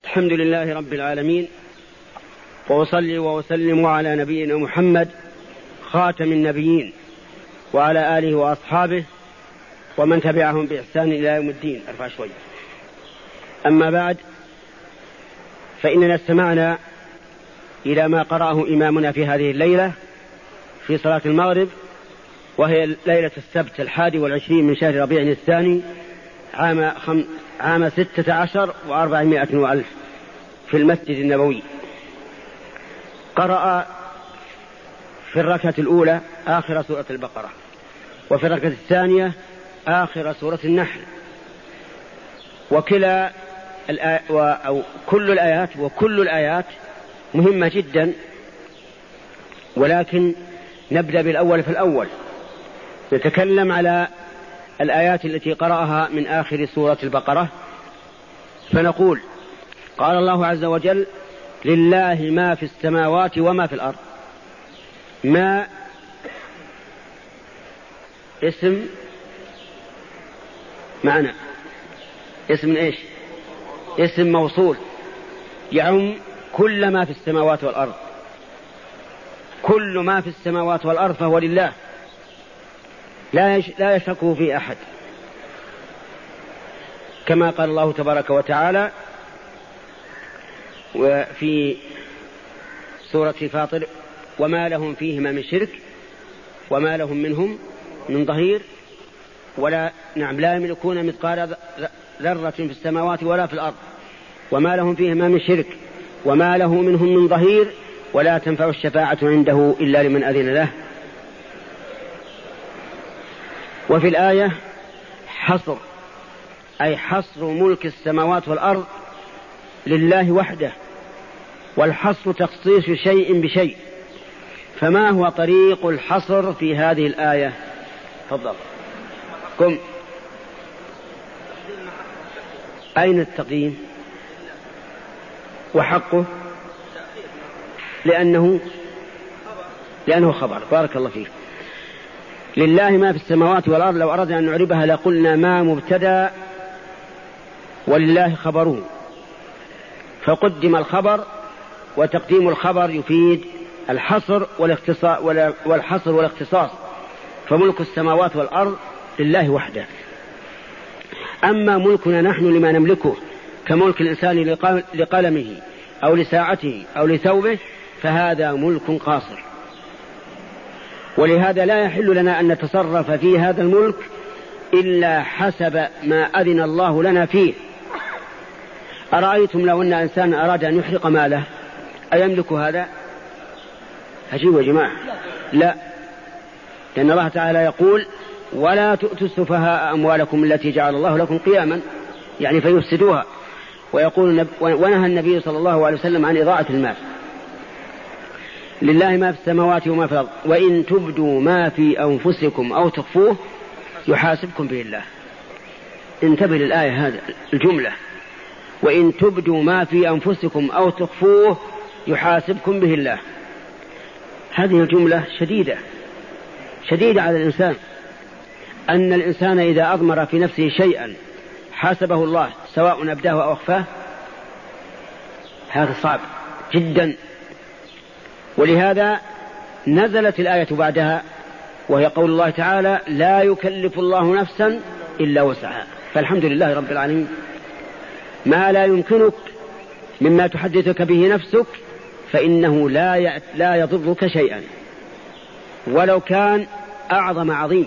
الحمد لله رب العالمين، وأصلي وأسلم على نبينا محمد خاتم النبيين وعلى آله وأصحابه ومن تبعهم بإحسان إلى يوم الدين. أرفع شوي. أما بعد، فإننا استمعنا إلى ما قرأه إمامنا في هذه الليلة في صلاة المغرب، وهي ليلة السبت 21 من شهر ربيع الثاني عام 16 و400 وألف في المسجد النبوي. قرأ في الركعة الأولى آخر سورة البقرة، وفي الركعة الثانية آخر سورة النحل، كل الآيات مهمة جدا، ولكن نبدأ بالأول فالأول. نتكلم على الآيات التي قرأها من آخر سورة البقرة، فنقول: قال الله عز وجل: لله ما في السماوات وما في الأرض. ما اسم معنى، اسم ايش؟ اسم موصول يعم كل ما في السماوات والأرض. كل ما في السماوات والأرض فهو لله، لا يشركه في أحد، كما قال الله تبارك وتعالى وفي سورة فاطر: وما لهم فيهما من شرك وما لهم منهم من ظهير لا يملكون مثقال ذرة في السماوات ولا في الأرض وما لهم فيهما من شرك وما له منهم من ظهير ولا تنفع الشفاعة عنده إلا لمن أذن له. وفي الآية حصر، أي حصر ملك السماوات والأرض لله وحده، والحصر تخصيص شيء بشيء. فما هو طريق الحصر في هذه الآية؟ تفضل. قم. أين التقديم؟ وحقه لأنه خبر. بارك الله فيك. لله ما في السماوات والأرض، لو أردنا أن نعربها لقلنا ما مبتدأ ولله خبره، فقدم الخبر، وتقديم الخبر يفيد الحصر والاختصاص، فملك السماوات والأرض لله وحده. أما ملكنا نحن لما نملكه كملك الإنسان لقلمه أو لساعته أو لثوبه، فهذا ملك قاصر، ولهذا لا يحل لنا أن نتصرف في هذا الملك إلا حسب ما أذن الله لنا فيه. أرأيتم لو أن إنسان أراد أن يحرق ماله، أيملك هذا؟ عجيب يا جماعة. لا، لأن الله تعالى يقول: ولا تؤتوا السفهاء أموالكم التي جعل الله لكم قياما، يعني فيفسدوها. ويقول ونهى النبي صلى الله عليه وسلم عن إضاعة المال. لله ما في السماوات وما في الأرض، وإن تبدوا ما في أنفسكم أو تخفوه يحاسبكم به الله. انتبه للآية هذا الجملة: وإن تبدوا ما في أنفسكم أو تخفوه يحاسبكم به الله. هذه الجملة شديدة على الإنسان، أن الإنسان إذا أضمر في نفسه شيئا حاسبه الله سواء أبداه أو أخفاه، هذا صعب جدا. ولهذا نزلت الآية بعدها، وهي قول الله تعالى: لا يكلف الله نفسا إلا وسعها. فالحمد لله رب العالمين. ما لا يمكنك مما تحدثك به نفسك فإنه لا يضرك شيئا، ولو كان أعظم عظيم،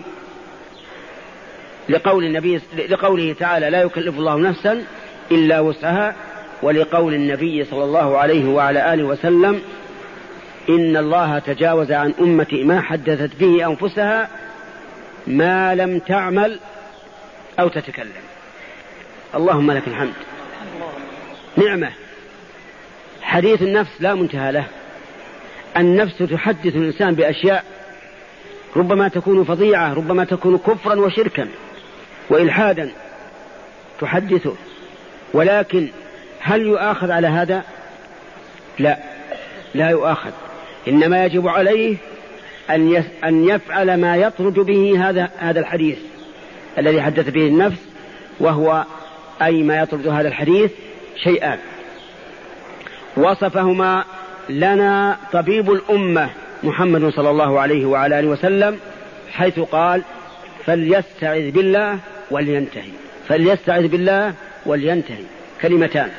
لقوله تعالى: لا يكلف الله نفسا إلا وسعها، ولقول النبي صلى الله عليه وعلى آله وسلم: إن الله تجاوز عن أمتي ما حدثت به أنفسها ما لم تعمل أو تتكلم. اللهم لك الحمد. نعمة. حديث النفس لا منتهى له. النفس تحدث الإنسان بأشياء ربما تكون فظيعة، ربما تكون كفرا وشركا وإلحادا تحدثه، ولكن هل يؤاخذ على هذا؟ لا يؤاخذ. إنما يجب عليه أن يفعل ما يطرد به هذا الحديث الذي حدث به النفس، وهو أي ما يطرد هذا الحديث شيئان: وصفهما لنا طبيب الأمة محمد صلى الله عليه وعلى آله وسلم، حيث قال: فليستعذ بالله ولينتهي. فليستعذ بالله ولينتهي، كلمتان،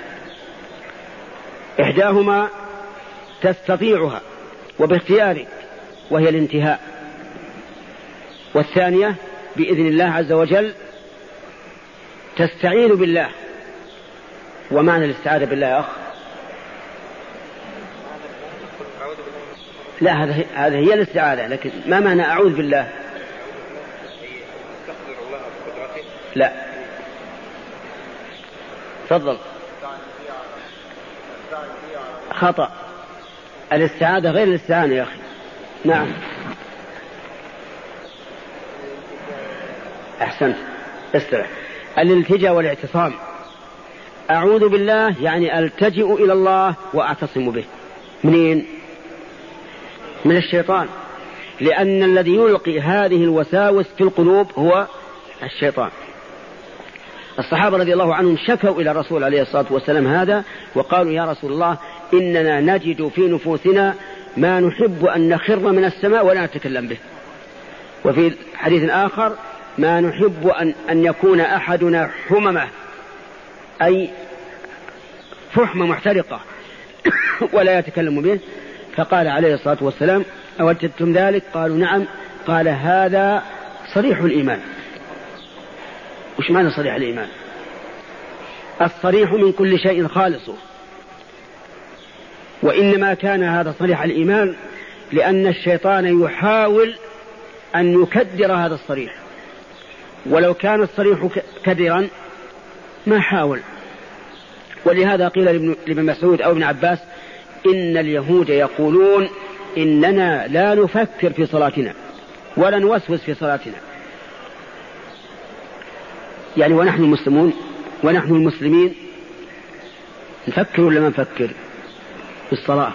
إحداهما تستطيعها وباختيارك وهي الانتهاء، والثانية بإذن الله عز وجل تستعين بالله. ومعنى الاستعاذة بالله يا أخ؟ لا، هذا هي الاستعاذة، لكن ما معنى أعوذ بالله؟ لا، تفضل. خطأ، الاستعاذة غير الاستعانة يا أخي. نعم، أحسنت، استرح. الالتجاء والاعتصام. أعوذ بالله يعني ألتجئ إلى الله وأعتصم به. منين؟ من الشيطان، لأن الذي يلقي هذه الوساوس في القلوب هو الشيطان. الصحابة رضي الله عنهم شكوا إلى الرسول عليه الصلاة والسلام هذا، وقالوا: يا رسول الله، إننا نجد في نفوسنا ما نحب أن نخر من السماء ولا نتكلم به. وفي حديث آخر: ما نحب أن يكون أحدنا حممة، أي فحمة محترقة ولا يتكلم به. فقال عليه الصلاة والسلام: أوجدتم ذلك؟ قالوا: نعم. قال: هذا صريح الإيمان. وش معنى صريح الإيمان؟ الصريح من كل شيء خالصه. وإنما كان هذا صريح الإيمان لأن الشيطان يحاول أن يكدر هذا الصريح، ولو كان الصريح كدرا ما حاول. ولهذا قيل لابن مسعود أو ابن عباس: إن اليهود يقولون إننا لا نفكر في صلاتنا ولا نوسوس في صلاتنا. يعني ونحن المسلمون ونحن المسلمين نفكر ولا ما نفكر في الصلاة؟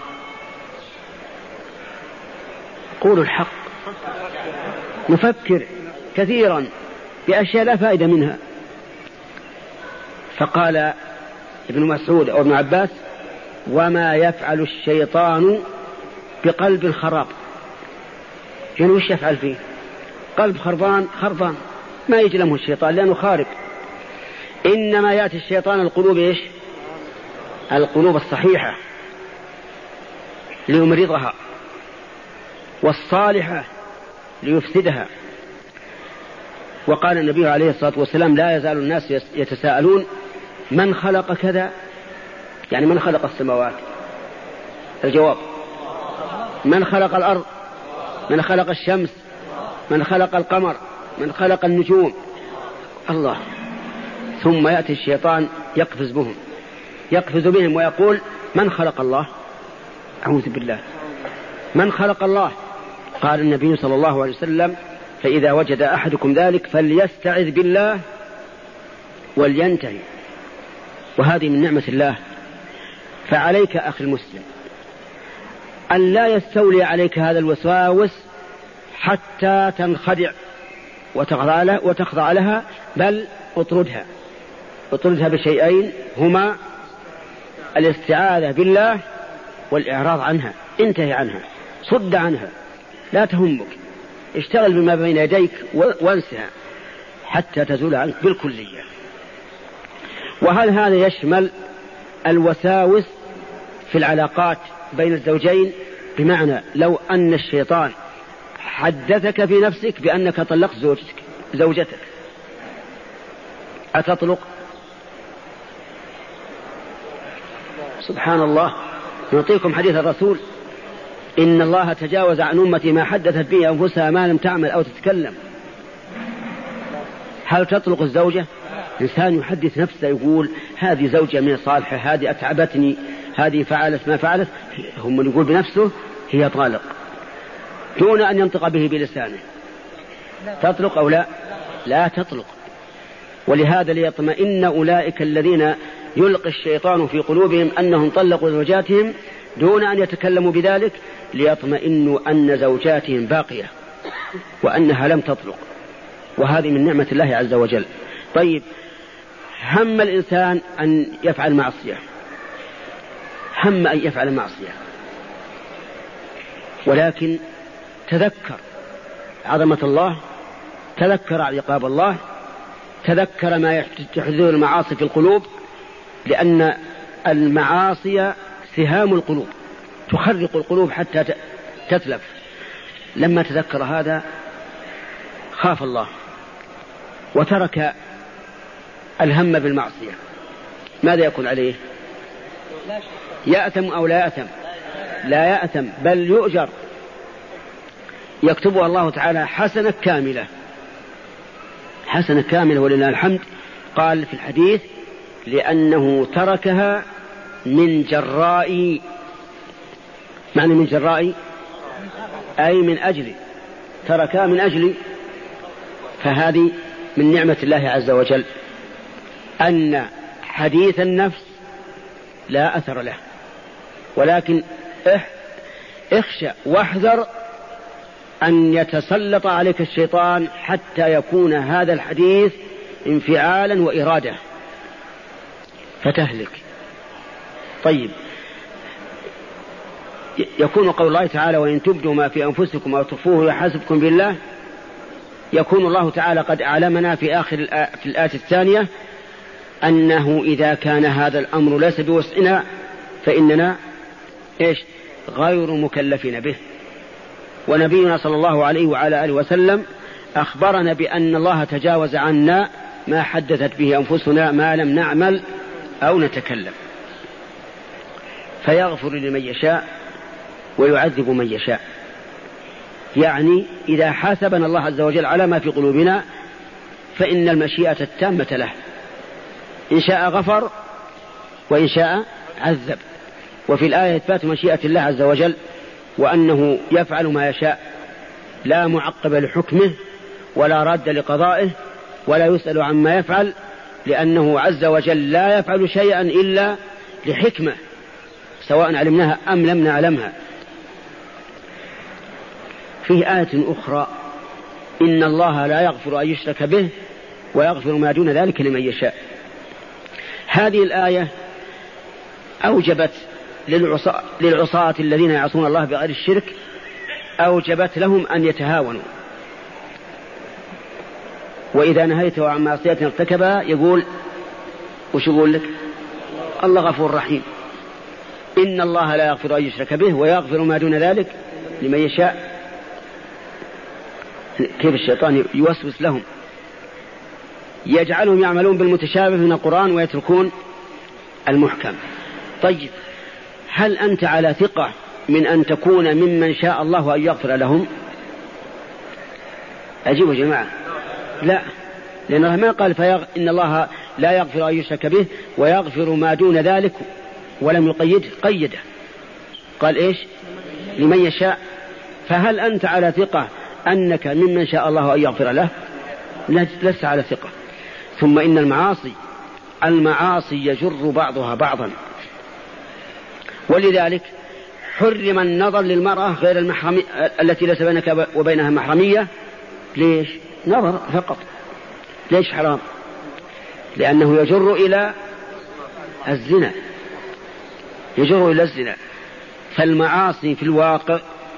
قولوا الحق، نفكر كثيرا بأشياء لا فائدة منها. فقال ابن مسعود أو ابن عباس: وما يفعل الشيطان بقلب خراب. يعني وش يفعل فيه؟ قلب خربان ما يجلمه الشيطان لأنه خارب. إنما يأتي الشيطان القلوب إيش؟ القلوب الصحيحة ليمرضها، والصالحة ليفسدها. وقال النبي عليه الصلاة والسلام: لا يزال الناس يتساءلون من خلق كذا، يعني من خلق السماوات؟ الجواب: من خلق الأرض؟ من خلق الشمس؟ من خلق القمر؟ من خلق النجوم؟ الله. ثم يأتي الشيطان يقفز بهم ويقول: من خلق الله؟ أعوذ بالله، من خلق الله؟ قال النبي صلى الله عليه وسلم: فإذا وجد أحدكم ذلك فليستعذ بالله ولينتهي. وهذه من نعمة الله. فعليك أخي المسلم أن لا يستولي عليك هذا الوسواس حتى تنخدع وتخضع لها، بل اطردها بشيئين هما الاستعاذة بالله والإعراض عنها. انتهي عنها، صد عنها، لا تهمك، اشتغل بما بين يديك وانسها حتى تزول عنك بالكلية. وهل هذا يشمل الوساوس في العلاقات بين الزوجين؟ بمعنى لو أن الشيطان حدثك في نفسك بأنك طلقت زوجتك، أتطلق؟ سبحان الله. نعطيكم حديث الرسول: إن الله تجاوز عن أمتي ما حدثت به أنفسها ما لم تعمل أو تتكلم. هل تطلق الزوجة؟ إنسان يحدث نفسه يقول: هذه زوجة من صالحة، هذه أتعبتني، هذه فعلت ما فعلت، هم من يقول بنفسه هي طالق دون أن ينطق به بلسانه. تطلق أو لا؟ لا تطلق. ولهذا ليطمئن أولئك الذين يلقي الشيطان في قلوبهم أنهم طلقوا زوجاتهم دون أن يتكلموا بذلك، ليطمئنوا أن زوجاتهم باقية وأنها لم تطلق. وهذه من نعمة الله عز وجل. طيب، هم الإنسان أن يفعل معصية، هم أن يفعل معصية، ولكن تذكر عظمة الله، تذكر عقاب الله، تذكر ما تحذر المعاصي في القلوب، لأن المعاصي سهام القلوب تخرق القلوب حتى تتلف. لما تذكر هذا خاف الله وترك الهم بالمعصية. ماذا يكون عليه؟ يأثم أو لا يأثم؟ لا يأثم، بل يؤجر، يكتبها الله تعالى حسنة كاملة، حسنة كاملة ولله الحمد. قال في الحديث: لأنه تركها من جراء، معنى من جراء أي من أجل، تركها من أجل. فهذه من نعمة الله عز وجل، أن حديث النفس لا أثر له، ولكن اخشى واحذر أن يتسلط عليك الشيطان حتى يكون هذا الحديث انفعالا وإرادة فتهلك. طيب، يكون قول الله تعالى: وإن تبدوا ما في أنفسكم أو تخفوه يحاسبكم بالله. يكون الله تعالى قد أعلمنا في آخر في الآية الثانية أنه إذا كان هذا الأمر ليس بوسعنا فإننا غير مكلفين به. ونبينا صلى الله عليه وعلى آله وسلم أخبرنا بأن الله تجاوز عنا ما حدثت به أنفسنا ما لم نعمل أو نتكلم، فيغفر لمن يشاء ويعذب من يشاء. يعني إذا حاسبنا الله عز وجل على ما في قلوبنا فإن المشيئة التامة له، إن شاء غفر وإن شاء عذب. وفي الآية إثبات مشيئة الله عز وجل، وأنه يفعل ما يشاء، لا معقب لحكمه ولا راد لقضائه ولا يسأل عما يفعل، لأنه عز وجل لا يفعل شيئا إلا لحكمة سواء علمناها أم لم نعلمها. فيه آية أخرى: إن الله لا يغفر أن يشرك به ويغفر ما دون ذلك لمن يشاء. هذه الآية أوجبت للعصاة الذين يعصون الله بغير الشرك، أوجبت لهم أن يتهاونوا، وإذا نهيته عن معصية ارتكبها يقول وش يقول لك؟ الله غفور رحيم. إن الله لا يغفر أن يشرك به ويغفر ما دون ذلك لمن يشاء. كيف الشيطان يوسوس لهم، يجعلهم يعملون بالمتشابه من القرآن ويتركون المحكم. طيب، هل أنت على ثقة من أن تكون ممن شاء الله أن يغفر لهم؟ أجيبوا جماعة، لا، لأن الله ما قال إن الله لا يغفر أن يشرك به ويغفر ما دون ذلك، ولم قيده، قال لمن يشاء. فهل أنت على ثقة أنك ممن شاء الله أن يغفر له؟ لست على ثقة. ثم إن المعاصي يجر بعضها بعضا، ولذلك حرم النظر للمرأة غير المحرمية التي ليس بينك وبينها محرمية. ليش؟ نظر فقط. ليش حرام؟ لأنه يجر إلى الزنا، يجر إلى الزنا. فالمعاصي في الواقع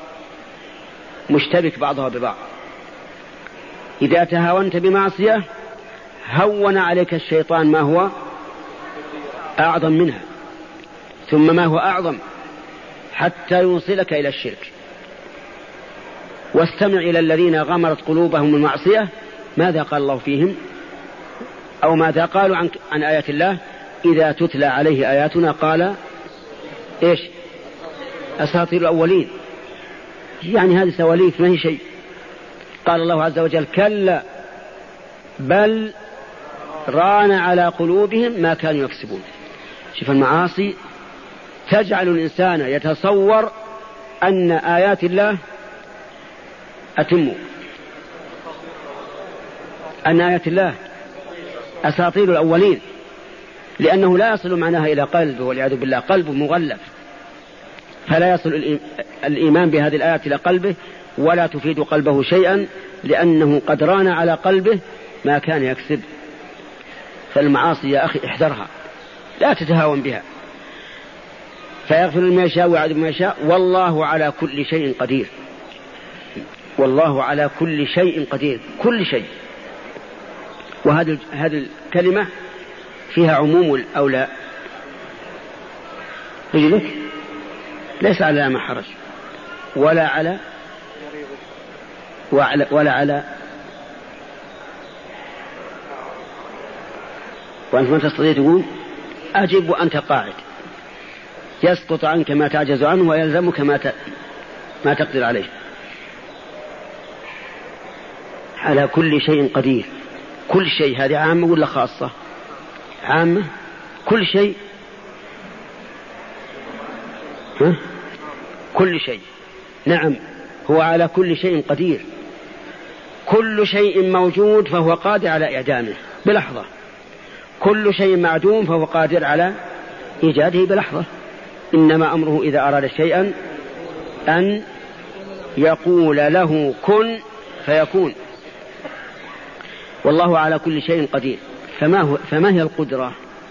مشتبك بعضها ببعض. إذا تهاونت بمعصية هون عليك الشيطان ما هو أعظم منها، ثم ما هو أعظم، حتى يوصلك إلى الشرك. واستمع إلى الذين غمرت قلوبهم المعصية ماذا قال الله فيهم، أو ماذا قالوا عن آيات الله: إذا تتلى عليه آياتنا قال أساطير الأولين. يعني هذه سواليف ما هي شيء. قال الله عز وجل: كلا بل ران على قلوبهم ما كانوا يكسبون. شوف، المعاصي تجعل الإنسان يتصور أن آيات الله أتم، أن آيات الله أساطير الأولين، لأنه لا يصل معناها إلى قلبه والعياذ بالله، قلبه مغلف، فلا يصل الإيمان بهذه الآيات إلى قلبه ولا تفيد قلبه شيئا، لأنه قد ران على قلبه ما كان يكسب. فالمعاصي يا أخي احذرها، لا تتهاون بها. فيغفر لمن يشاء ويعذب من يشاء، والله على كل شيء قدير. والله على كل شيء قدير، كل شيء. وهذه الكلمة فيها عموم أو لا؟ رجلك ليس على ما حرج، ولا على ولا على وأنت ما تستطيع تقول أجب وأنت قاعد، يسقط عنك ما تعجز عنه ويلزمك ما تقدر عليه. على كل شيء قدير، كل شيء. هذه عامة ولا خاصة؟ عامة، كل شيء. كل شيء، نعم، هو على كل شيء قدير. كل شيء موجود فهو قادر على إعدامه بلحظة، كل شيء معدوم فهو قادر على إيجاده بلحظة. إنما أمره إذا أراد شيئا أن يقول له كن فيكون. والله على كل شيء قدير. فما هي القدرة؟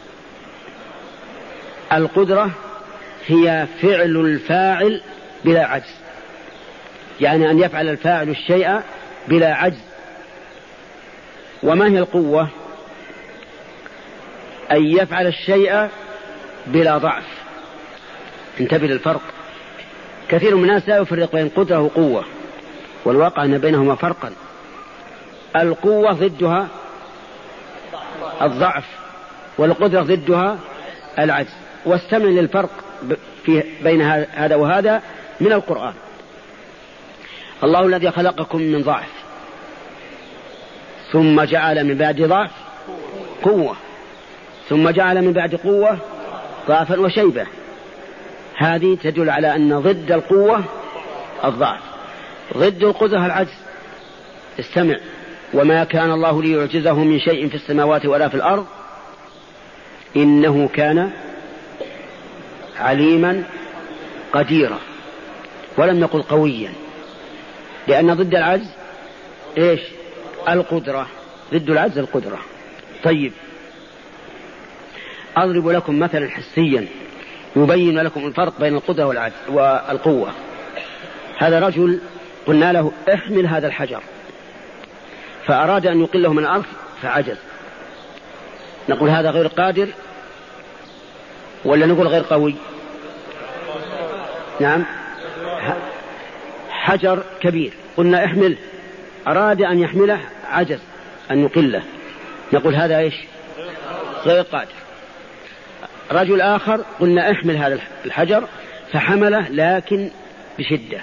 القدرة هي فعل الفاعل بلا عجز، يعني أن يفعل الفاعل الشيء بلا عجز. وما هي القوة؟ أن يفعل الشيء بلا ضعف. انتبه للفرق، كثير من الناس لا يفرق بين قدرة وقوة، والواقع أن بينهما فرقا. القوة ضدها الضعف، والقدرة ضدها العجز. واستمع للفرق بين هذا وهذا من القرآن. الله الذي خلقكم من ضعف ثم جعل من بعد ضعف قوة ثم جعل من بعد قوة ضعفا وشيبة. هذه تدل على أن ضد القوة الضعف، ضد القدرة العجز. استمع: وما كان الله ليعجزه من شيء في السماوات ولا في الأرض إنه كان عليما قديرا. ولم يقل قويا، لأن ضد العجز إيش؟ القدرة. ضد العجز القدرة. طيب، أضرب لكم مثلا حسيا يبين لكم الفرق بين القدرة والعجز والقوة. هذا رجل قلنا له احمل هذا الحجر، فأراد أن يقله من الأرض فعجز. نقول هذا غير قادر ولا نقول غير قوي؟ نعم، حجر كبير قلنا احمل، أراد أن يحمله عجز أن يقله، نقول هذا إيش؟ غير قادر. رجل آخر قلنا احمل هذا الحجر فحمله لكن بشدة،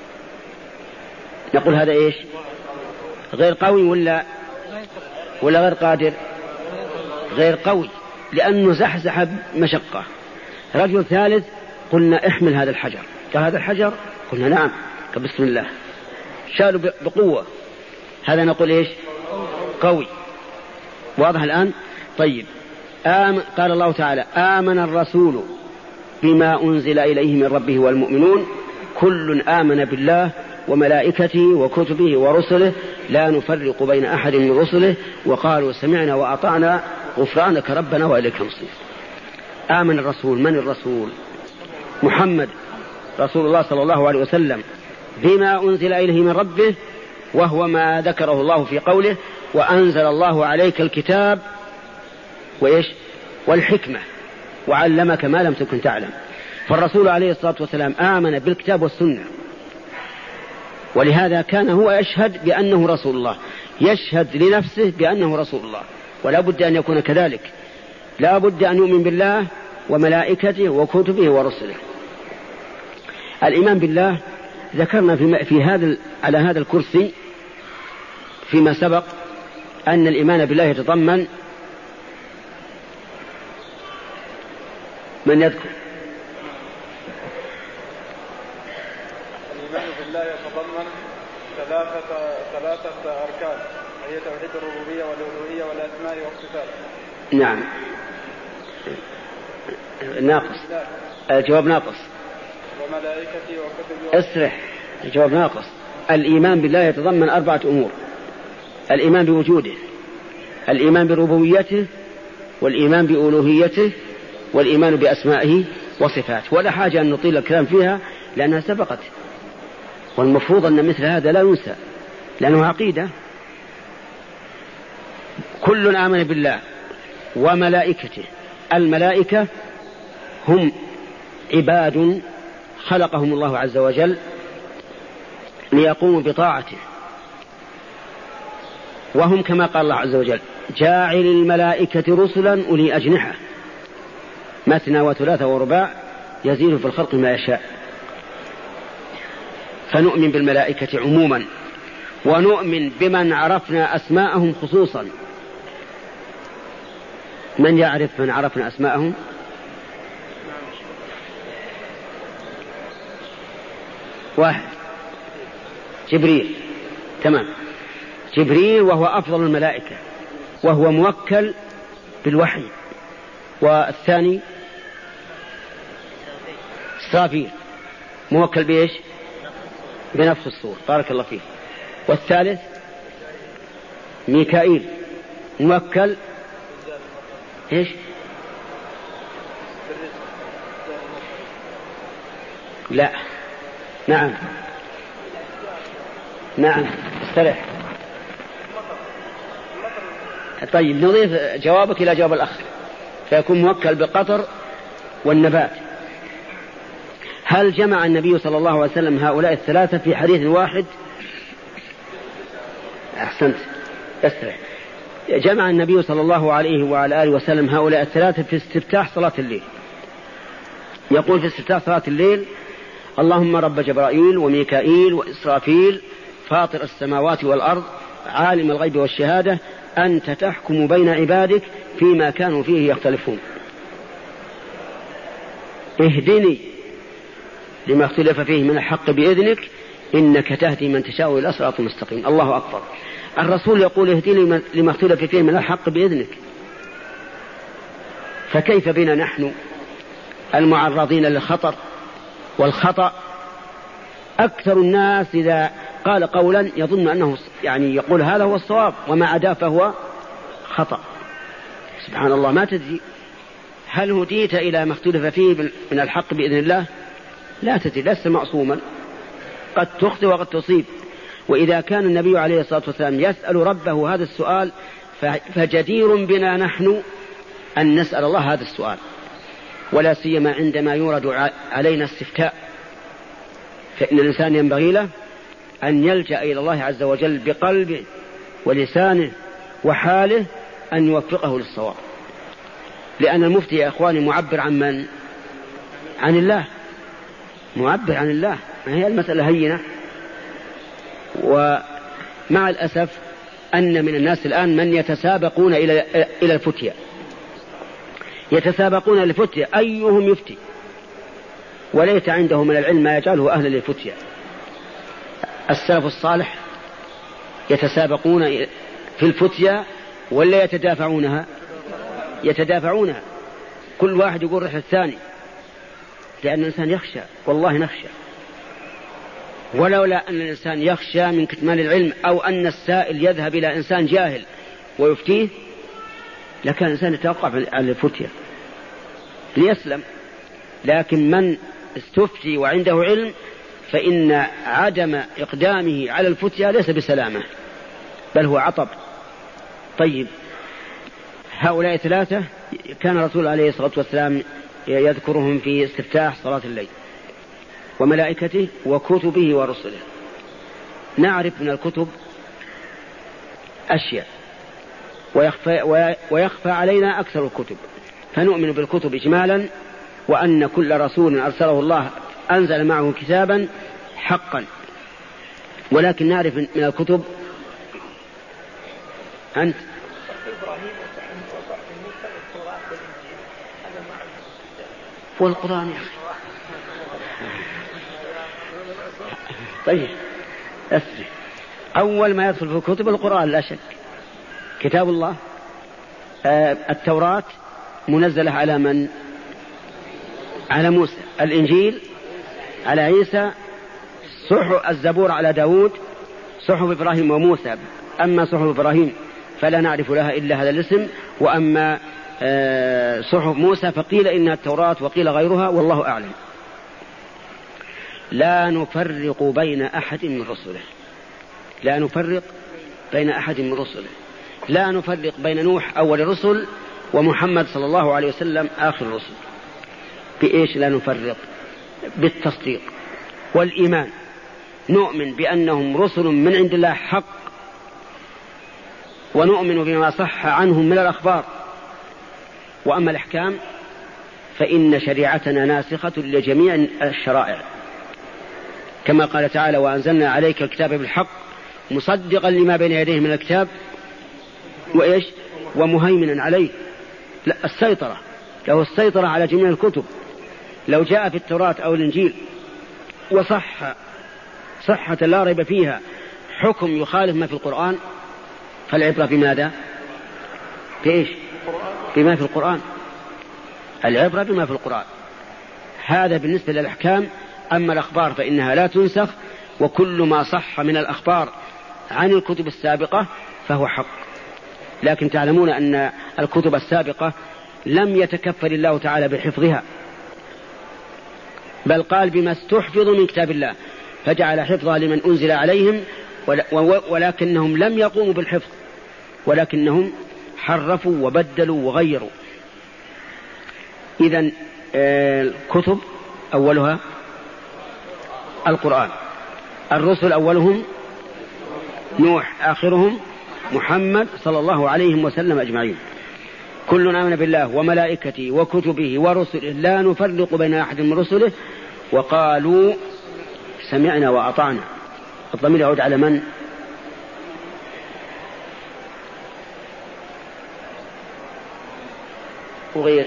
نقول هذا إيش؟ غير قوي ولا غير قادر؟ غير قوي، لأنه زحزح مشقة. رجل ثالث قلنا احمل هذا الحجر، قال هذا الحجر، قلنا نعم، بسم الله، شالوا بقوة، هذا نقول إيش؟ قوي. واضح الآن؟ طيب، قال الله تعالى: آمن الرسول بما أنزل إليه من ربه والمؤمنون كل آمن بالله وملائكته وكتبه ورسله لا نفرق بين أحد من رسله وقالوا سمعنا وأطعنا غفرانك ربنا وإليك المصير. آمن الرسول. من الرسول؟ محمد رسول الله صلى الله عليه وسلم، بما أنزل إليه من ربه، وهو ما ذكره الله في قوله: وأنزل الله عليك الكتاب وإيش؟ والحكمة وعلمك ما لم تكن تعلم. فالرسول عليه الصلاة والسلام آمن بالكتاب والسنة، ولهذا كان هو يشهد بأنه رسول الله، يشهد لنفسه بأنه رسول الله، ولا بد أن يكون كذلك. لا بد أن يؤمن بالله وملائكته وكتبه ورسله. الإيمان بالله ذكرنا على هذا الكرسي فيما سبق أن الإيمان بالله يتضمن، من يذكر؟ الإيمان بالله يتضمن ثلاثة أركان، هي توحيد الربوبية والألوهية والأسماء والصفات. نعم، ناقص، الجواب ناقص. وملائكته وكتبه. اسرح، الجواب ناقص. الإيمان بالله يتضمن 4 أمور: الإيمان بوجوده، الإيمان بربوبيته، والإيمان بألوهيته، والإيمان بأسمائه وصفات، ولا حاجة أن نطيل الكلام فيها لأنها سبقت، والمفروض أن مثل هذا لا ينسى لأنه عقيدة. كل آمن بالله وملائكته. الملائكة هم عباد خلقهم الله عز وجل ليقوموا بطاعته، وهم كما قال الله عز وجل جاعل الملائكة رسلا أولي أجنحة مثنى وثلاث ورباع يزيد في الخلق ما يشاء. فنؤمن بالملائكة عموما، ونؤمن بمن عرفنا أسماءهم خصوصا. من يعرف من عرفنا أسماءهم؟ واحد، جبريل. تمام، جبريل وهو أفضل الملائكة وهو موكل بالوحي. والثاني إسرافيل موكل بإيش؟ بنفس الصور. بارك الله فيه. والثالث ميكائيل موكل إيش؟ لا، نعم نعم، استرح. طيب، نضيف جوابك إلى جواب الأخ فيكون موكل بالقطر والنبات. هل جمع النبي صلى الله عليه وسلم هؤلاء الثلاثة في حديث واحد؟ أحسنت، استرح. جمع النبي صلى الله عليه وعلى آله وسلم هؤلاء الثلاثة في استفتاح صلاة الليل. يقول في استفتاح صلاة الليل: اللهم رب جبرائيل وميكائيل وإسرافيل فاطر السماوات والأرض عالم الغيب والشهادة أنت تحكم بين عبادك فيما كانوا فيه يختلفون، اهدني لما اختلف فيه من الحق بإذنك إنك تهدي من تشاء إلى صراط مستقيم. الله أكبر. الرسول يقول اهدني لما اختلف فيه من الحق بإذنك، فكيف بنا نحن المعرضين للخطر والخطأ؟ أكثر الناس إذا قال قولا يظن أنه يقول هذا هو الصواب وما عداه فهو خطأ. سبحان الله، ما تدري هل هديت إلى ما اختلف فيه من الحق بإذن الله؟ لا تدري، لست معصوما، قد تخطئ وقد تصيب. وإذا كان النبي عليه الصلاة والسلام يسأل ربه هذا السؤال فجدير بنا نحن أن نسأل الله هذا السؤال، ولا سيما عندما يورد علينا استفتاء، فإن الإنسان ينبغي له أن يلجأ إلى الله عز وجل بقلبه ولسانه وحاله أن يوفقه للصواب. لأن المفتي يا أخواني معبر عن من؟ عن الله، معبر عن الله. ما هي المسألة هينة. ومع الأسف أن من الناس الآن من يتسابقون إلى الفتية، يتسابقون للفتية أيهم يفتي، وليس عنده من العلم ما يجعله أهلا للفتية. السلف الصالح يتسابقون في الفتية ولا يتدافعونها؟ يتدافعونها، كل واحد يقول رح الثاني، لأن الإنسان يخشى، والله نخشى. ولولا أن الإنسان يخشى من كتمان العلم أو أن السائل يذهب إلى إنسان جاهل ويفتيه لكان الإنسان يتوقع على الفتية ليسلم. لكن من استفتي وعنده علم فإن عدم إقدامه على الفتية ليس بسلامة بل هو عطب. طيب، هؤلاء ثلاثة كان الرسول عليه الصلاة والسلام يذكرهم في استفتاح صلاة الليل: وملائكته وكتبه ورسله. نعرف من الكتب أشياء ويخفى علينا أكثر الكتب، فنؤمن بالكتب إجمالا، وأن كل رسول أرسله الله أنزل معه كتابا حقا. ولكن نعرف من الكتب أنت والقرآن يا أخي. طيب، أسرع. أول ما يدخل في الكتب القرآن لا شك، كتاب الله. التوراة منزلة على من؟ على موسى. الإنجيل على عيسى. الزبور على داود. صحف إبراهيم وموسى. أما صحف إبراهيم فلا نعرف لها إلا هذا الاسم، وأما صحف موسى فقيل إنها التوراة وقيل غيرها والله أعلم. لا نفرق بين أحد من رسله، لا نفرق بين أحد من رسله، لا نفرق بين نوح أول الرسل ومحمد صلى الله عليه وسلم آخر الرسل. بإيش لا نفرق؟ بالتصديق والإيمان، نؤمن بأنهم رسل من عند الله حق، ونؤمن بما صح عنهم من الأخبار. وأما الأحكام فإن شريعتنا ناسخة لجميع الشرائع، كما قال تعالى وأنزلنا عليك الكتاب بالحق مصدقا لما بين يديه من الكتاب وإيش ومهيمنا عليه. لا السيطرة، له السيطرة على جميع الكتب. لو جاء في التوراة أو الإنجيل صحة لا ريب فيها حكم يخالف ما في القرآن فالعبرة بماذا؟ بإيش؟ بما في القرآن، العبرة بما في القرآن. هذا بالنسبة للأحكام. أما الأخبار فإنها لا تنسخ، وكل ما صح من الأخبار عن الكتب السابقة فهو حق. لكن تعلمون أن الكتب السابقة لم يتكفل الله تعالى بحفظها، بل قال بما استحفظوا من كتاب الله فجعل حفظها لمن أنزل عليهم، ولكنهم لم يقوموا بالحفظ، ولكنهم حرفوا وبدلوا وغيروا. إذن الكتب أولها القرآن، الرسل أولهم نوح، آخرهم محمد صلى الله عليه وسلم أجمعين. كلنا آمن بالله وملائكته وكتبه ورسله لا نفرق بين أحد من رسله وقالوا سمعنا وأطعنا. الضمير يعود على من؟ وغير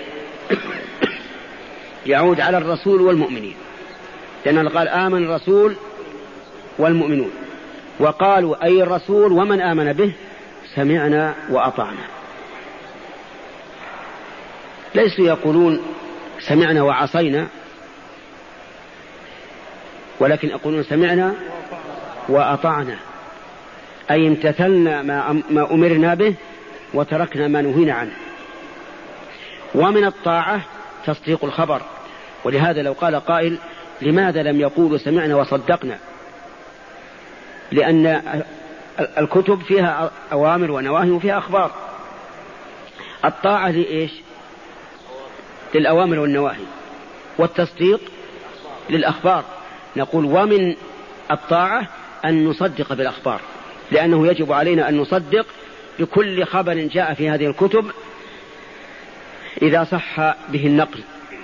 يعود على الرسول والمؤمنين، لأنه قال آمن الرسول والمؤمنون، وقالوا أي الرسول ومن آمن به سمعنا وأطعنا. ليسوا يقولون سمعنا وعصينا، ولكن يقولون سمعنا وأطعنا، أي امتثلنا ما أمرنا به وتركنا ما نهينا عنه. ومن الطاعة تصديق الخبر. ولهذا لو قال قائل لماذا لم يقولوا سمعنا وصدقنا؟ لأن الكتب فيها أوامر ونواهي وفيها أخبار. الطاعة لإيش؟ للأوامر والنواهي، والتصديق للأخبار. نقول ومن الطاعة أن نصدق بالأخبار، لأنه يجب علينا أن نصدق بكل خبر جاء في هذه الكتب إذا صح به النقل.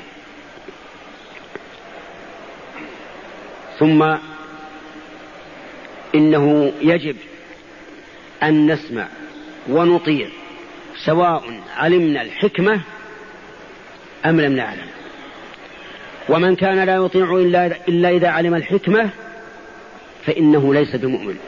ثم إنه يجب أن نسمع ونطيع سواء علمنا الحكمة أم لم نعلم. ومن كان لا يطيع إلا إذا علم الحكمة فإنه ليس بمؤمن.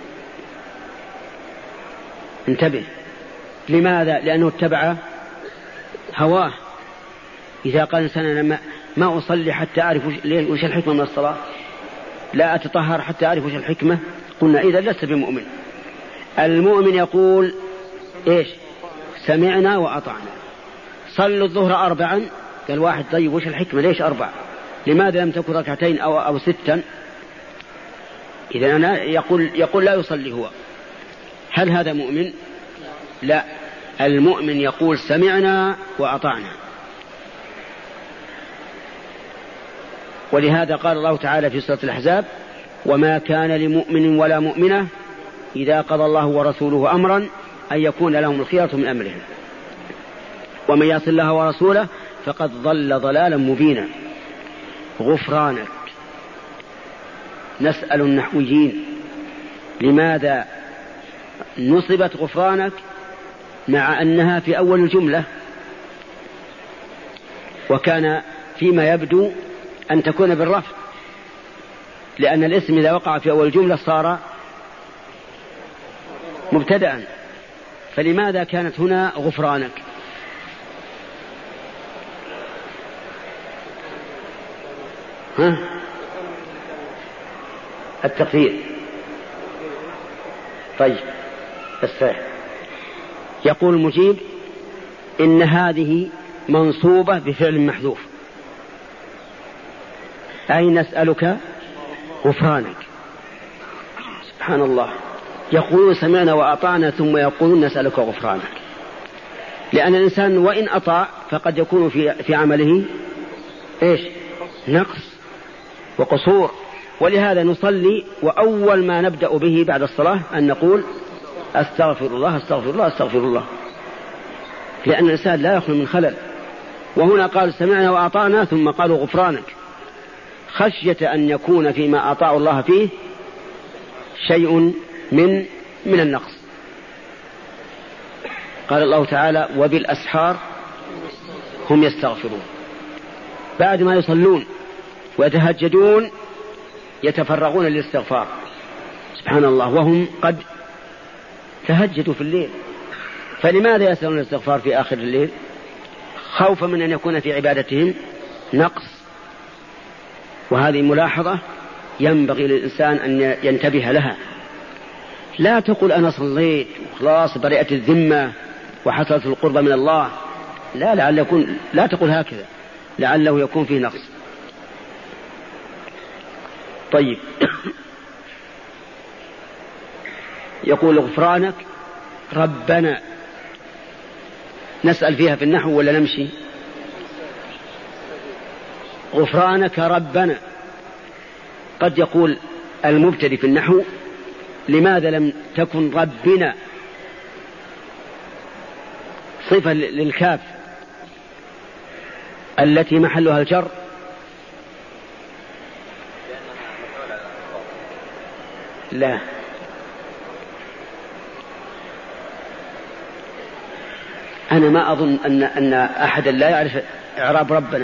انتبه، لماذا؟ لأنه اتبع هواه. إذا قال إنسان أنا ما أصلي حتى أعرف وش الحكمة من الصلاة، لا أتطهر حتى أعرف وش الحكمة، قلنا إذا لست بمؤمن. المؤمن يقول إيش؟ سمعنا وأطعنا. صلوا الظهر 4، قال واحد طيب وش الحكمة ليش 4؟ لماذا لم تكن ركعتين أو 6؟ إذا أنا يقول لا يصلي هو. هل هذا مؤمن؟ لا، المؤمن يقول سمعنا وأطعنا. ولهذا قال الله تعالى في سورة الأحزاب وما كان لمؤمن ولا مؤمنة إذا قضى الله ورسوله أمرا أن يكون لهم الخيرة من أمرهم ومن يعص الله ورسوله فقد ضل ضلالا مبينا. غفرانك. نسأل النحويين لماذا نصبت غفرانك مع أنها في أول الجملة، وكان فيما يبدو أن تكون بالرفع، لأن الاسم إذا وقع في أول الجملة صار مبتدأ، فلماذا كانت هنا غفرانك؟ التقدير. طيب الصحيح. يقول المجيب إن هذه منصوبة بفعل محذوف، أي نسألك غفرانك. سبحان الله، يقولون سمعنا وأطعنا ثم يقولون نسألك غفرانك، لأن الإنسان وإن أطاع فقد يكون في عمله إيش؟ نقص وقصور. ولهذا نصلي وأول ما نبدأ به بعد الصلاة أن نقول أستغفر الله أستغفر الله أستغفر الله، لأن الإنسان لا يخلو من خلل. وهنا قال سمعنا وأطعنا ثم قالوا غفرانك، خشية أن يكون فيما أطاعوا الله فيه شيء من النقص. قال الله تعالى وبالأسحار هم يستغفرون، بعد ما يصلون ويتهجدون يتفرغون للاستغفار. سبحان الله، وهم قد تهجدوا في الليل، فلماذا يسألون الاستغفار في آخر الليل؟ خوفا من أن يكون في عبادتهم نقص. وهذه ملاحظة ينبغي للإنسان أن ينتبه لها. لا تقول أنا صليت وخلاص برئت الذمة وحصلت القربة من الله، لا تقول هكذا، لعله يكون فيه نقص. طيب يقول غفرانك ربنا، نسأل فيها في النحو ولا نمشي؟ غفرانك ربنا. قد يقول المبتدئ في النحو لماذا لم تكن ربنا صفة للكاف التي محلها الجر؟ لا، أنا ما أظن أن أحدا لا يعرف إعراب ربنا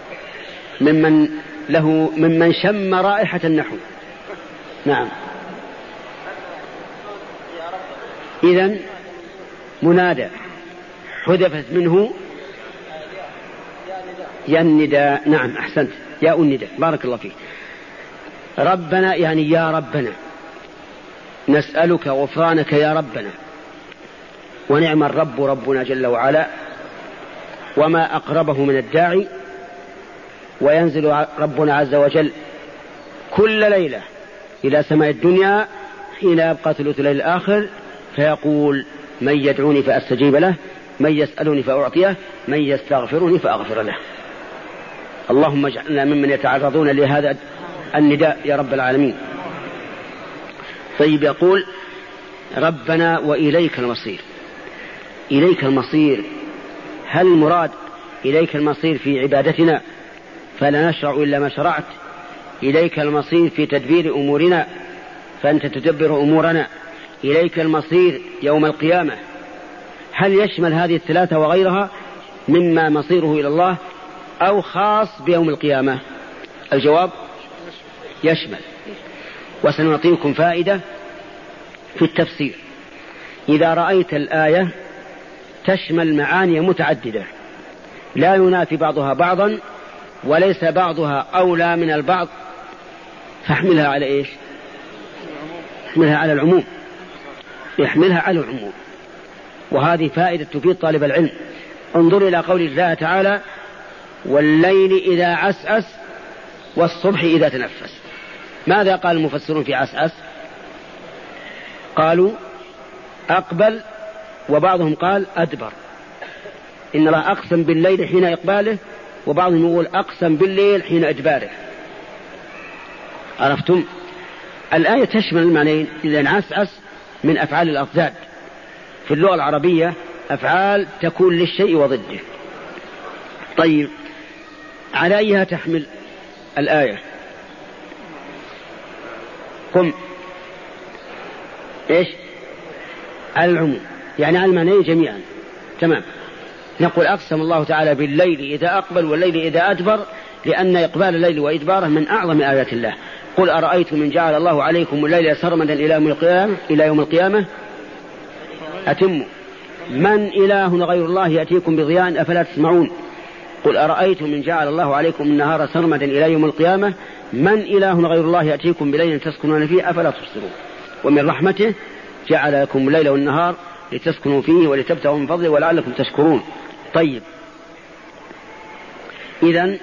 ممن شم رائحة النحو. نعم، إذن منادى حذفت منه يا النداء. نعم أحسنت، يا النداء، بارك الله فيك. ربنا يعني يا ربنا، نسألك غفرانك يا ربنا. ونعم الرب ربنا جل وعلا، وما أقربه من الداعي. وينزل ربنا عز وجل كل ليلة إلى سماء الدنيا حين يبقى ثلث الليل الآخر فيقول من يدعوني فأستجيب له، من يسألني فأعطيه، من يستغفرني فأغفر له. اللهم اجعلنا ممن يتعرضون لهذا النداء يا رب العالمين. طيب يقول ربنا وإليك المصير. إليك المصير، هل المراد إليك المصير في عبادتنا فلا نشرع إلا ما شرعت؟ إليك المصير في تدبير أمورنا فأنت تدبر أمورنا؟ إليك المصير يوم القيامة، هل يشمل هذه الثلاثة وغيرها مما مصيره إلى الله أو خاص بيوم القيامة؟ الجواب يشمل. وسنعطيكم فائدة في التفسير. إذا رأيت الآية تشمل معاني متعددة لا ينافي بعضها بعضا وليس بعضها أولى من البعض فاحملها على إيش؟ احملها على العموم، احملها على العموم. وهذه فائدة تفيد طالب العلم. انظر إلى قول الله تعالى والليل إذا عسعس والصبح إذا تنفس. ماذا قال المفسرون في عسعس؟ قالوا أقبل، وبعضهم قال أدبر. إن الله أقسم بالليل حين إقباله، وبعضهم يقول أقسم بالليل حين إدباره. عرفتم؟ الآية تشمل المعنيين، لأن عسعس من أفعال الأضداد في اللغة العربية، أفعال تكون للشيء وضده. طيب على أيها تحمل الآية؟ قم إيش؟ على العموم، يعني على المعنيين جميعا. تمام. نقول أقسم الله تعالى بالليل إذا أقبل والليل إذا أدبر، لأن إقبال الليل وإدباره من أعظم آيات الله. قل أرأيتم من جعل الله عليكم الليل سرمدا إلى يوم القيامة أتموا من إله غير الله يأتيكم بضياء أفلا تسمعون. قل أرأيتم من جعل الله عليكم النهار سرمدا إلى يوم القيامة من إله غير الله يأتيكم بليل تسكنون فيه أفلا تبصرون. ومن رحمته جعل لكم الليل والنهار لتسكنوا فيه ولتبتغوا من فضله ولعلكم تشكرون. طيب، إذن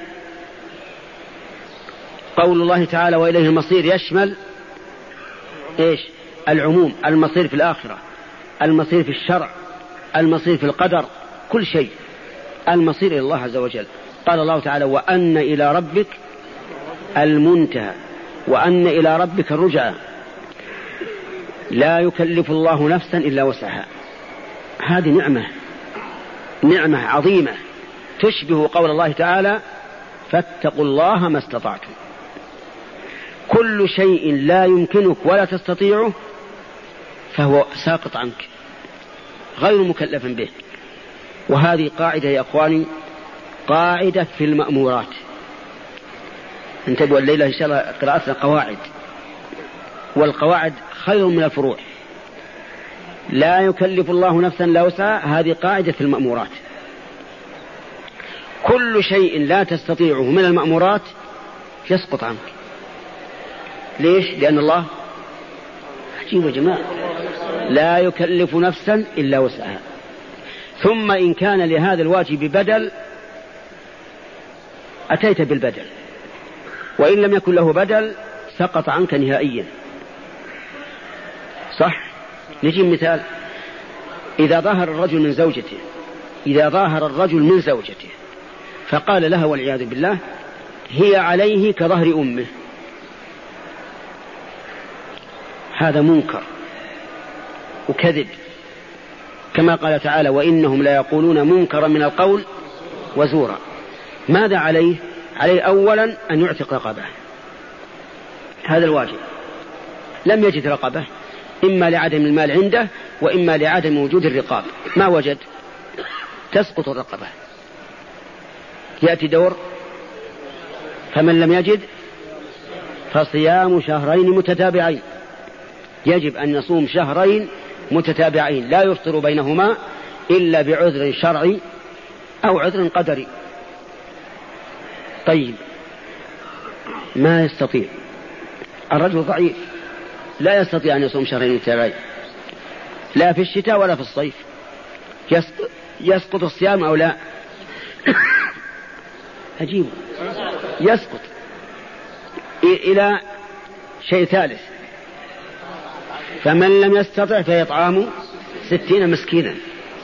قول الله تعالى وإليه المصير يشمل إيش؟ العموم، المصير في الآخرة، المصير في الشرع، المصير في القدر، كل شيء المصير إلى الله عز وجل. قال الله تعالى وأن إلى ربك المنتهى وأن إلى ربك الرجعى لا يكلف الله نفسا إلا وسعها. هذه نعمة عظيمة تشبه قول الله تعالى فاتقوا الله ما استطعتم. كل شيء لا يمكنك ولا تستطيعه فهو ساقط عنك، غير مكلف به. وهذه قاعدة يا أخواني، قاعدة في المأمورات. انتبهوا الليلة إن شاء الله قراءتنا قواعد، والقواعد خير من الفروع. لا يكلف الله نفسا إلا وسعها، هذه قاعدة في المأمورات. كل شيء لا تستطيعه من المأمورات يسقط عنك. ليش؟ لأن الله عجيب يا جماعة، لا يكلف نفسا إلا وسعها. ثم إن كان لهذا الواجب بدل أتيت بالبدل، وإن لم يكن له بدل سقط عنك نهائيا. صح؟ نجي مثال، إذا ظهر الرجل من زوجته فقال لها والعياذ بالله هي عليه كظهر أمه، هذا منكر وكذب، كما قال تعالى وإنهم لا يقولون منكرا من القول وزورا. ماذا عليه؟ عليه أولا أن يعتق رقبة، هذا الواجب. لم يجد رقبة، إما لعدم المال عنده وإما لعدم وجود الرقاب، ما وجد، تسقط الرقبة. يأتي دور فمن لم يجد فصيام شهرين متتابعين، يجب أن يصوم شهرين متتابعين لا يفطر بينهما إلا بعذر شرعي أو عذر قدري. طيب، ما يستطيع الرجل ضعيف، لا يستطيع أن يصوم شهرين متتابعين لا في الشتاء ولا في الصيف، يسقط الصيام أو لا؟ عجيب، يسقط. إلى شيء ثالث، فمن لم يستطع فيطعام 60 مسكينا.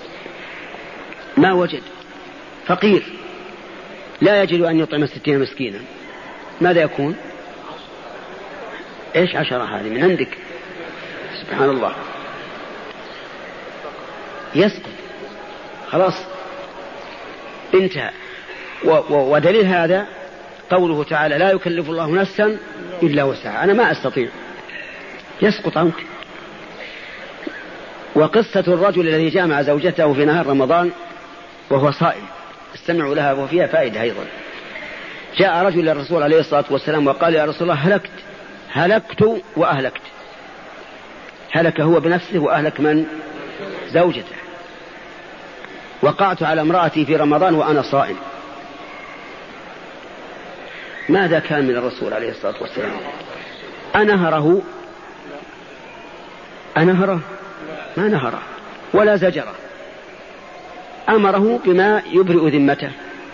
ما وجد، فقير لا يجد أن يطعم 60 مسكينا، ماذا يكون؟ إيش 10 هذه من عندك؟ سبحان الله، يسقط خلاص انتهى. ودليل هذا قوله تعالى لا يكلف الله نفسا إلا وسعها، أنا ما أستطيع، يسقط عنك. وقصة الرجل الذي جامع زوجته في نهار رمضان وهو صائم، استمعوا لها وفيها فائدة أيضا. جاء رجل للرسول عليه الصلاة والسلام وقال يا رسول الله هلكت وأهلكت. هلك هو بنفسه وأهلك من؟ زوجته. وقعت على امرأتي في رمضان وأنا صائم. ماذا كان من الرسول عليه الصلاة والسلام؟ أنهره؟ ما نهره ولا زجره، أمره بما يبرئ ذمته،